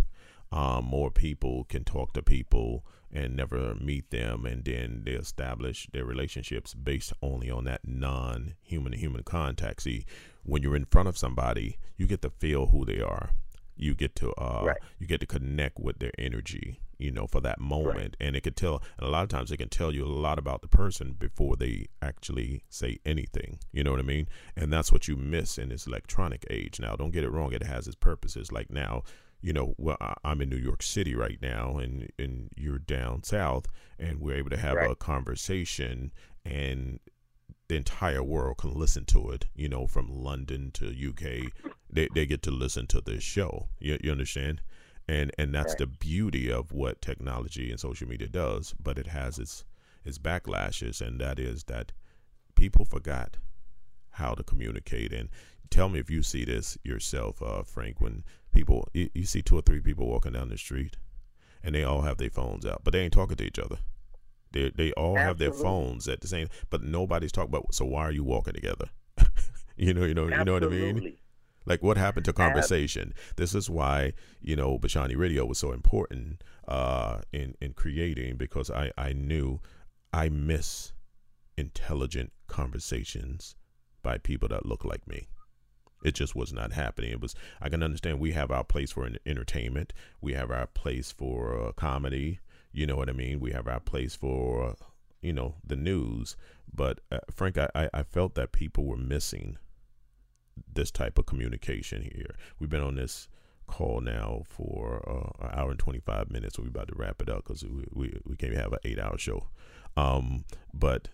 [SPEAKER 6] um, more people can talk to people and never meet them, and then they establish their relationships based only on that non-human to human contact. See, when you're in front of somebody, you get to feel who they are. You get to uh,
[SPEAKER 7] right.
[SPEAKER 6] you get to connect with their energy, you know, for that moment. Right. And it can tell, and a lot of times it can tell you a lot about the person before they actually say anything. You know what I mean? And that's what you miss in this electronic age. Now, don't get it wrong. It has its purposes. Like now, you know, well, I'm in New York City right now, and, and you're down south, and we're able to have right. a conversation, and the entire world can listen to it, you know, from London to U K. They they get to listen to this show. You, you understand? And and that's right. the beauty of what technology and social media does, but it has its its backlashes, and that is that people forgot how to communicate. And tell me if you see this yourself, uh, Frank, when people, you, you see two or three people walking down the street, and they all have their phones out, but they ain't talking to each other. They they all Absolutely. have their phones at the same, but nobody's talking about. So why are you walking together? you know, you know, Absolutely. you know what I mean. Like, what happened to conversation? This is why, you know, Bashani Radio was so important uh, in in creating, because I I knew I miss intelligent conversations by people that look like me. It just was not happening. It was, I can understand we have our place for entertainment. We have our place for uh, comedy. You know what I mean? We have our place for, uh, you know, the news. But uh, Frank, I, I felt that people were missing this type of communication here. We've been on this call now for uh, an hour and twenty-five minutes. We're about to wrap it up because we, we, we can't have an eight hour show. Um, but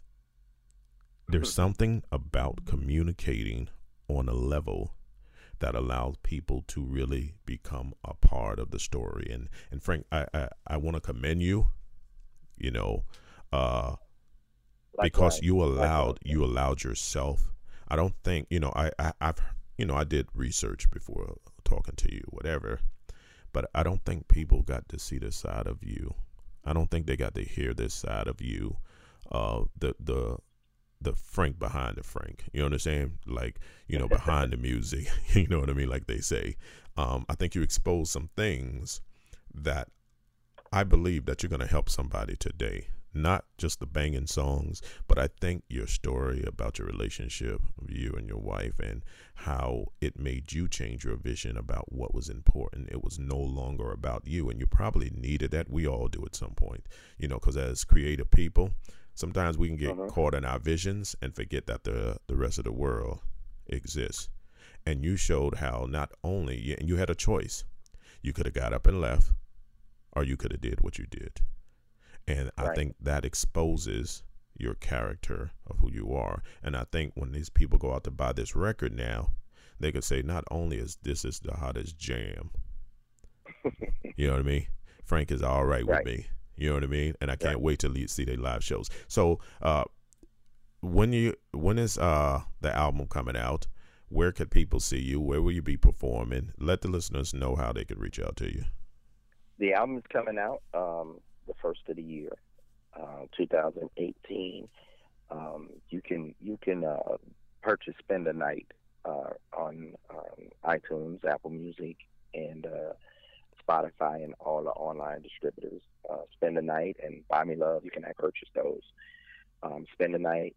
[SPEAKER 6] there's something about communicating on a level that allows people to really become a part of the story. And, and Frank, I, I, I want to commend you, you know, uh, because you allowed, you allowed yourself. I don't think, you know, I, I, I've, you know, I did research before talking to you, whatever, but I don't think people got to see this side of you. I don't think they got to hear this side of you. Uh, the, the, the Frank behind the Frank, you know what I'm saying? Like, you know, behind the music, you know what I mean? Like they say, um, I think you expose some things that I believe that you're going to help somebody today, not just the banging songs, but I think your story about your relationship of you and your wife and how it made you change your vision about what was important. It was no longer about you, and you probably needed that. We all do at some point, you know, because as creative people, sometimes we can get uh-huh. caught in our visions and forget that the the rest of the world exists. And you showed how not only, and you had a choice. You could have got up and left, or you could have did what you did. And right. I think that exposes your character of who you are. And I think when these people go out to buy this record now, they could say, not only is this is the hottest jam, you know what I mean? Frank is all right, right. with me. You know what I mean? And I can't yeah. wait to see their live shows. So uh, when you when is uh, the album coming out? Where could people see you? Where will you be performing? Let the listeners know how they could reach out to you.
[SPEAKER 7] The album is coming out um, the first of the year, uh, two thousand eighteen. Um, you can you can uh, purchase Spend the Night uh, on um, iTunes, Apple Music, and uh, Spotify, and all the online distributors. Uh, Spend the Night and Buy Me Love, you can purchase those. Um, Spend the Night.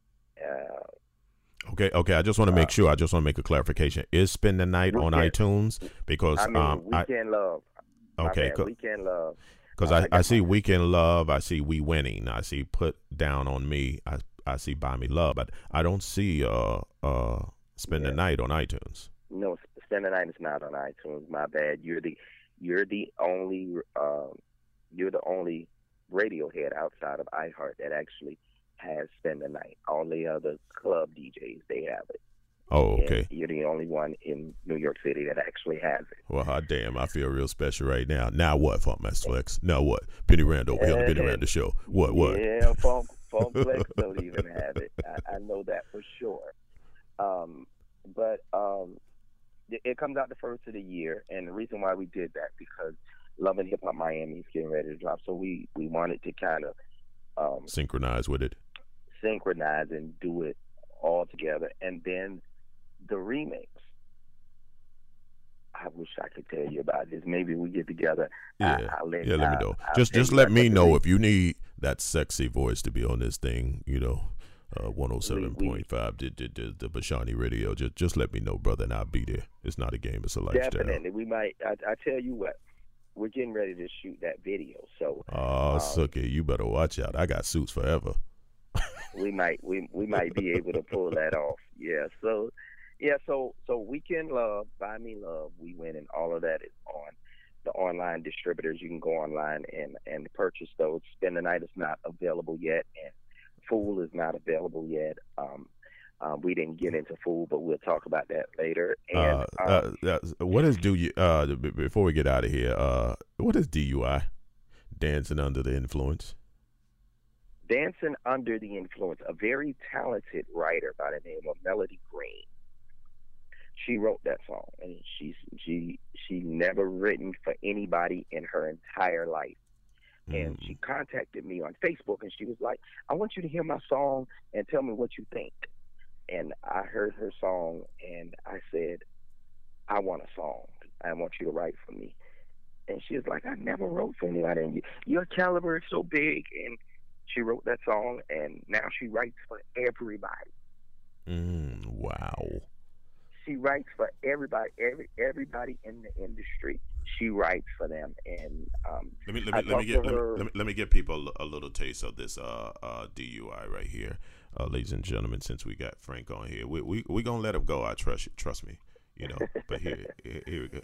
[SPEAKER 7] Uh,
[SPEAKER 6] okay, okay. I just want to make uh, sure. I just want to make a clarification. Is Spend the Night on iTunes? Because
[SPEAKER 7] I mean,
[SPEAKER 6] um,
[SPEAKER 7] Weekend I, Love.
[SPEAKER 6] Okay,
[SPEAKER 7] bad, Weekend Love.
[SPEAKER 6] Because uh, I, I, I see Weekend Love. I see We Winning. I see Put Down on Me. I I see Buy Me Love. But I don't see uh uh Spend yeah. the Night on iTunes.
[SPEAKER 7] No, Spend the Night is not on iTunes. My bad. You're the you're the only. Um, You're the only Radiohead outside of iHeart that actually has Spend the Night. All the other club D Js, they have it.
[SPEAKER 6] Oh, okay.
[SPEAKER 7] And you're the only one in New York City that actually has it.
[SPEAKER 6] Well, hot damn, I feel real special right now. Now what, Funk Master Flex? Now what? Benny Randall over here on the Benny Randall Show. What, what?
[SPEAKER 7] Yeah, Funk, Funk Flex don't even have it. I, I know that for sure. Um, but um, it, it comes out the first of the year, and the reason why we did that, because Love and Hip Hop Miami is getting ready to drop, so we, we wanted to kind of um,
[SPEAKER 6] synchronize with it,
[SPEAKER 7] synchronize and do it all together. And then the remix, I wish I could tell you about this. Maybe we get together.
[SPEAKER 6] Yeah,
[SPEAKER 7] I, I'll let,
[SPEAKER 6] yeah. Let me
[SPEAKER 7] I'll,
[SPEAKER 6] know.
[SPEAKER 7] I'll
[SPEAKER 6] just just
[SPEAKER 7] you
[SPEAKER 6] let me know
[SPEAKER 7] we,
[SPEAKER 6] if you need that sexy voice to be on this thing. You know, uh, one oh seven point five, the, the, the, the Bashani Radio. Just just let me know, brother, and I'll be there. It's not a game; it's a lifestyle.
[SPEAKER 7] Definitely, we might. I, I tell you what, we're getting ready to shoot that video. So,
[SPEAKER 6] oh,
[SPEAKER 7] um,
[SPEAKER 6] Suki, you better watch out. I got suits forever.
[SPEAKER 7] we might we we might be able to pull that off. Yeah. So. Yeah, so so Weekend Love, Buy Me Love, We Win, and all of that is on the online distributors. You can go online and, and purchase those. Spend the Night is not available yet, and Fool is not available yet. Um, um, we didn't get into Fool, but we'll talk about that later. And
[SPEAKER 6] uh,
[SPEAKER 7] um,
[SPEAKER 6] uh, uh, what is do you? Uh, before we get out of here, uh, what is D U I? Dancing Under the Influence.
[SPEAKER 7] Dancing Under the Influence. A very talented writer by the name of Melody Green. She wrote that song, and she's she she never written for anybody in her entire life. Mm. And she contacted me on Facebook, and she was like, "I want you to hear my song and tell me what you think." And I heard her song, and I said, "I want a song. I want you to write for me." And she was like, "I never wrote for anybody. And your caliber is so big." And she wrote that song, and now she writes for everybody.
[SPEAKER 6] Mm, wow.
[SPEAKER 7] She writes for everybody, every everybody in the industry. She writes for them, and um,
[SPEAKER 6] let me let me let me get let me, let me let me give people a little taste of this uh, uh, D U I right here, uh, ladies and gentlemen. Since we got Frank on here, we we we gonna let him go. I trust you, trust me, you know. But here here, here we go.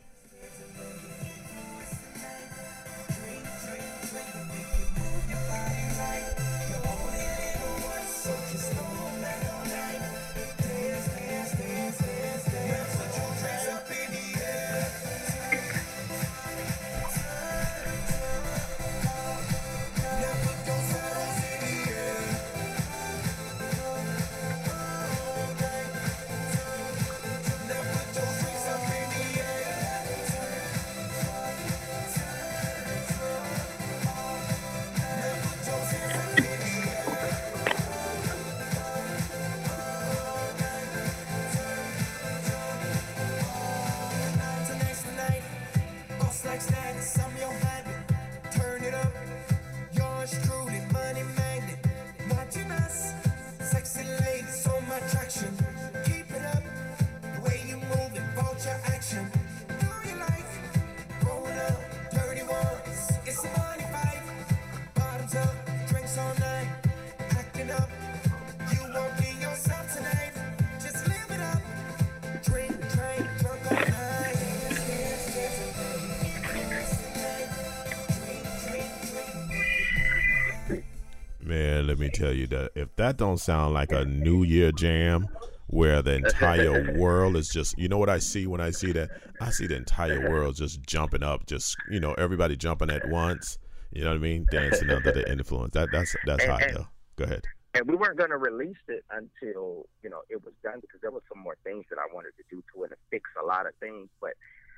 [SPEAKER 6] Man, let me tell you that if that don't sound like a New Year jam where the entire world is just, you know what I see when I see that? I see the entire world just jumping up, just, you know, everybody jumping at once. You know what I mean? Dancing under the influence. That that's that's
[SPEAKER 7] and,
[SPEAKER 6] hot
[SPEAKER 7] and,
[SPEAKER 6] though. Go ahead.
[SPEAKER 7] And we weren't going to release it until, you know, it was done, because there was some more things that I wanted to do to it and fix a lot of things. But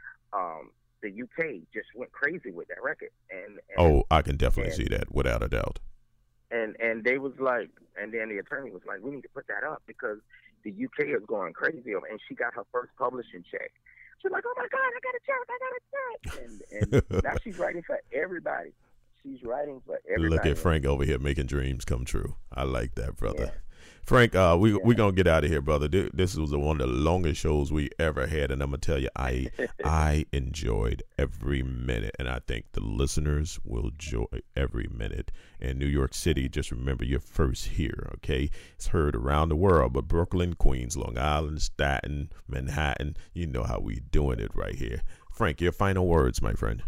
[SPEAKER 7] um, the U K just went crazy with that record. And, and
[SPEAKER 6] oh, I can definitely
[SPEAKER 7] and,
[SPEAKER 6] see that without a doubt.
[SPEAKER 7] And and they was like, and then the attorney was like, we need to put that up because the U K is going crazy. And she got her first publishing check. She's like, oh my God, I got a check, I got a check. And, and now she's writing for everybody. She's writing for everybody.
[SPEAKER 6] Look at Frank over here making dreams come true. I like that, brother. Yeah. Frank, uh, we yeah. we gonna get out of here, brother. This was one of the longest shows we ever had, and I'm gonna tell you, I I enjoyed every minute, and I think the listeners will enjoy every minute. In New York City, just remember you're first here, okay? It's heard around the world, but Brooklyn, Queens, Long Island, Staten, Manhattan, you know how we doing it right here. Frank, your final words, my friend.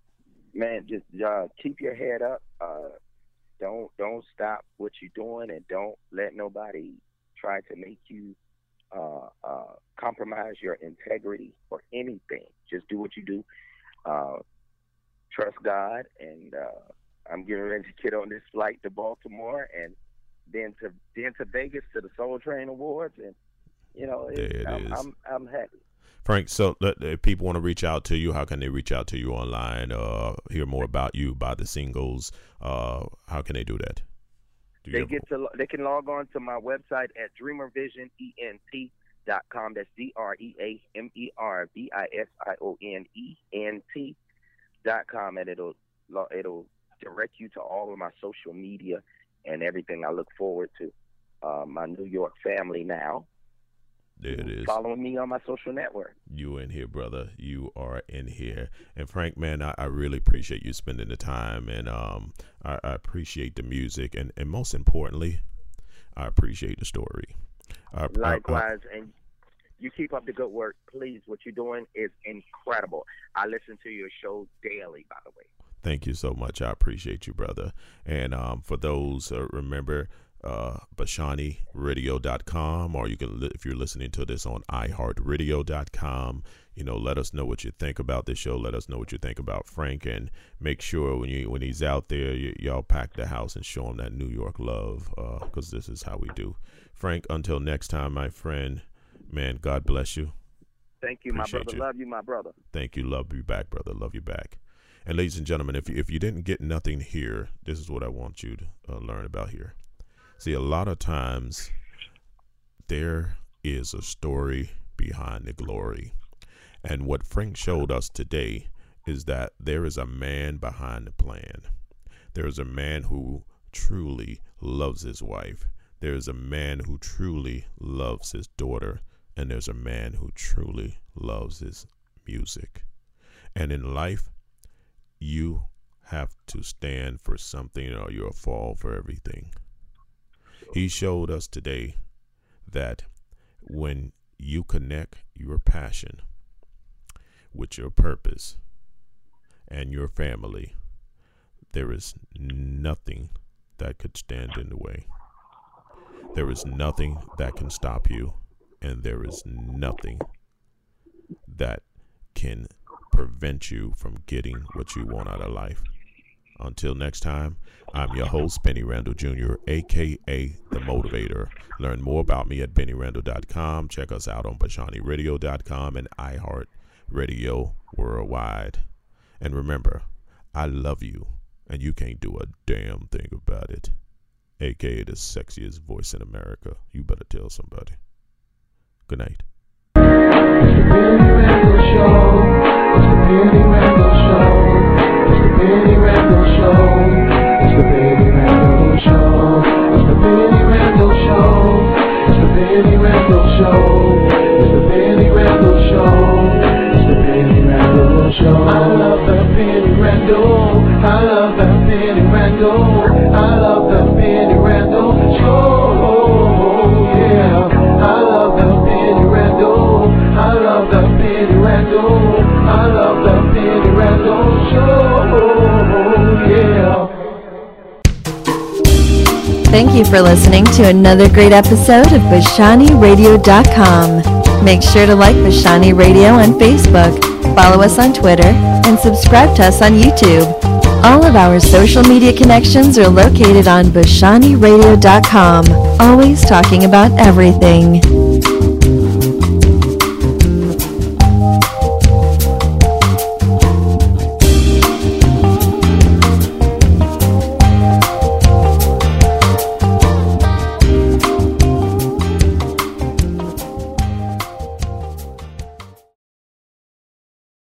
[SPEAKER 7] Man, just uh, keep your head up. Uh, don't don't stop what you're doing, and don't let nobody try to make you uh, uh, compromise your integrity or anything. Just do what you do. Uh, trust God, and uh, I'm getting ready to get on this flight to Baltimore, and then to then to Vegas to the Soul Train Awards, and you know, it,
[SPEAKER 6] it
[SPEAKER 7] I'm,
[SPEAKER 6] is.
[SPEAKER 7] I'm I'm happy.
[SPEAKER 6] Frank, so if people want to reach out to you, how can they reach out to you online, uh, hear more about you, buy the singles? Uh, how can they do that? Do
[SPEAKER 7] they get to they can log on to my website at dreamer vision ent dot com. That's D R E A M E R B I S I O N E N T dot com, and it'll it'll direct you to all of my social media and everything I look forward to. Uh, my New York family now.
[SPEAKER 6] There it is.
[SPEAKER 7] Following me on my social network.
[SPEAKER 6] You in here, brother. You are in here. And Frank, man, I, I really appreciate you spending the time, and um, I, I appreciate the music, and, and most importantly, I appreciate the story. I,
[SPEAKER 7] Likewise,
[SPEAKER 6] I, I,
[SPEAKER 7] and you keep up the good work, please. What you're doing is incredible. I listen to your show daily, by the way.
[SPEAKER 6] Thank you so much. I appreciate you, brother. And um, for those, uh, remember, uh, Bashani Radio dot com, or you can, li- if you're listening to this on i heart radio dot com, you know, let us know what you think about this show. Let us know what you think about Frank, and make sure when you when he's out there, y- y'all pack the house and show him that New York love, because uh, this is how we do. Frank, until next time, my friend, man, God bless you.
[SPEAKER 7] Thank you,
[SPEAKER 6] Appreciate
[SPEAKER 7] my brother.
[SPEAKER 6] you.
[SPEAKER 7] Love you, my brother.
[SPEAKER 6] Thank you. Love you back, brother. Love you back. And ladies and gentlemen, if you, if you didn't get nothing here, this is what I want you to uh, learn about here. See, a lot of times there is a story behind the glory. And what Frank showed us today is that there is a man behind the plan. There is a man who truly loves his wife. There is a man who truly loves his daughter. And there's a man who truly loves his music. And in life, you have to stand for something, or you'll fall for everything. He showed us today that when you connect your passion with your purpose and your family, there is nothing that could stand in the way. There is nothing that can stop you, and there is nothing that can prevent you from getting what you want out of life. Until next time, I'm your host, Benny Randall Junior, a k a. The Motivator. Learn more about me at benny randall dot com. Check us out on bashani radio dot com and iHeart Radio worldwide. And remember, I love you, and you can't do a damn thing about it. a k a the sexiest voice in America. You better tell somebody. Good night.
[SPEAKER 5] It's the Benny Randall Show. It's the Benny Randall Show. It's the Benny Randall Show. It's the Benny Randall Show. It's the Benny Randall Show. It's the Benny Randall Show. It's the Benny Randall Show. It's the Benny Randall Show. I love that Benny Randall. I love that Benny Randall. I love that Benny Randall Show. Yeah, I love that Benny Randall. I love that Benny Randall. I love that Benny Randall Show. Yeah.
[SPEAKER 2] Thank you for listening to another great episode of Bashani Radio dot com. Make sure to like Bashani Radio on Facebook, follow us on Twitter, and subscribe to us on YouTube. All of our social media connections are located on Bashani Radio dot com, always talking about everything.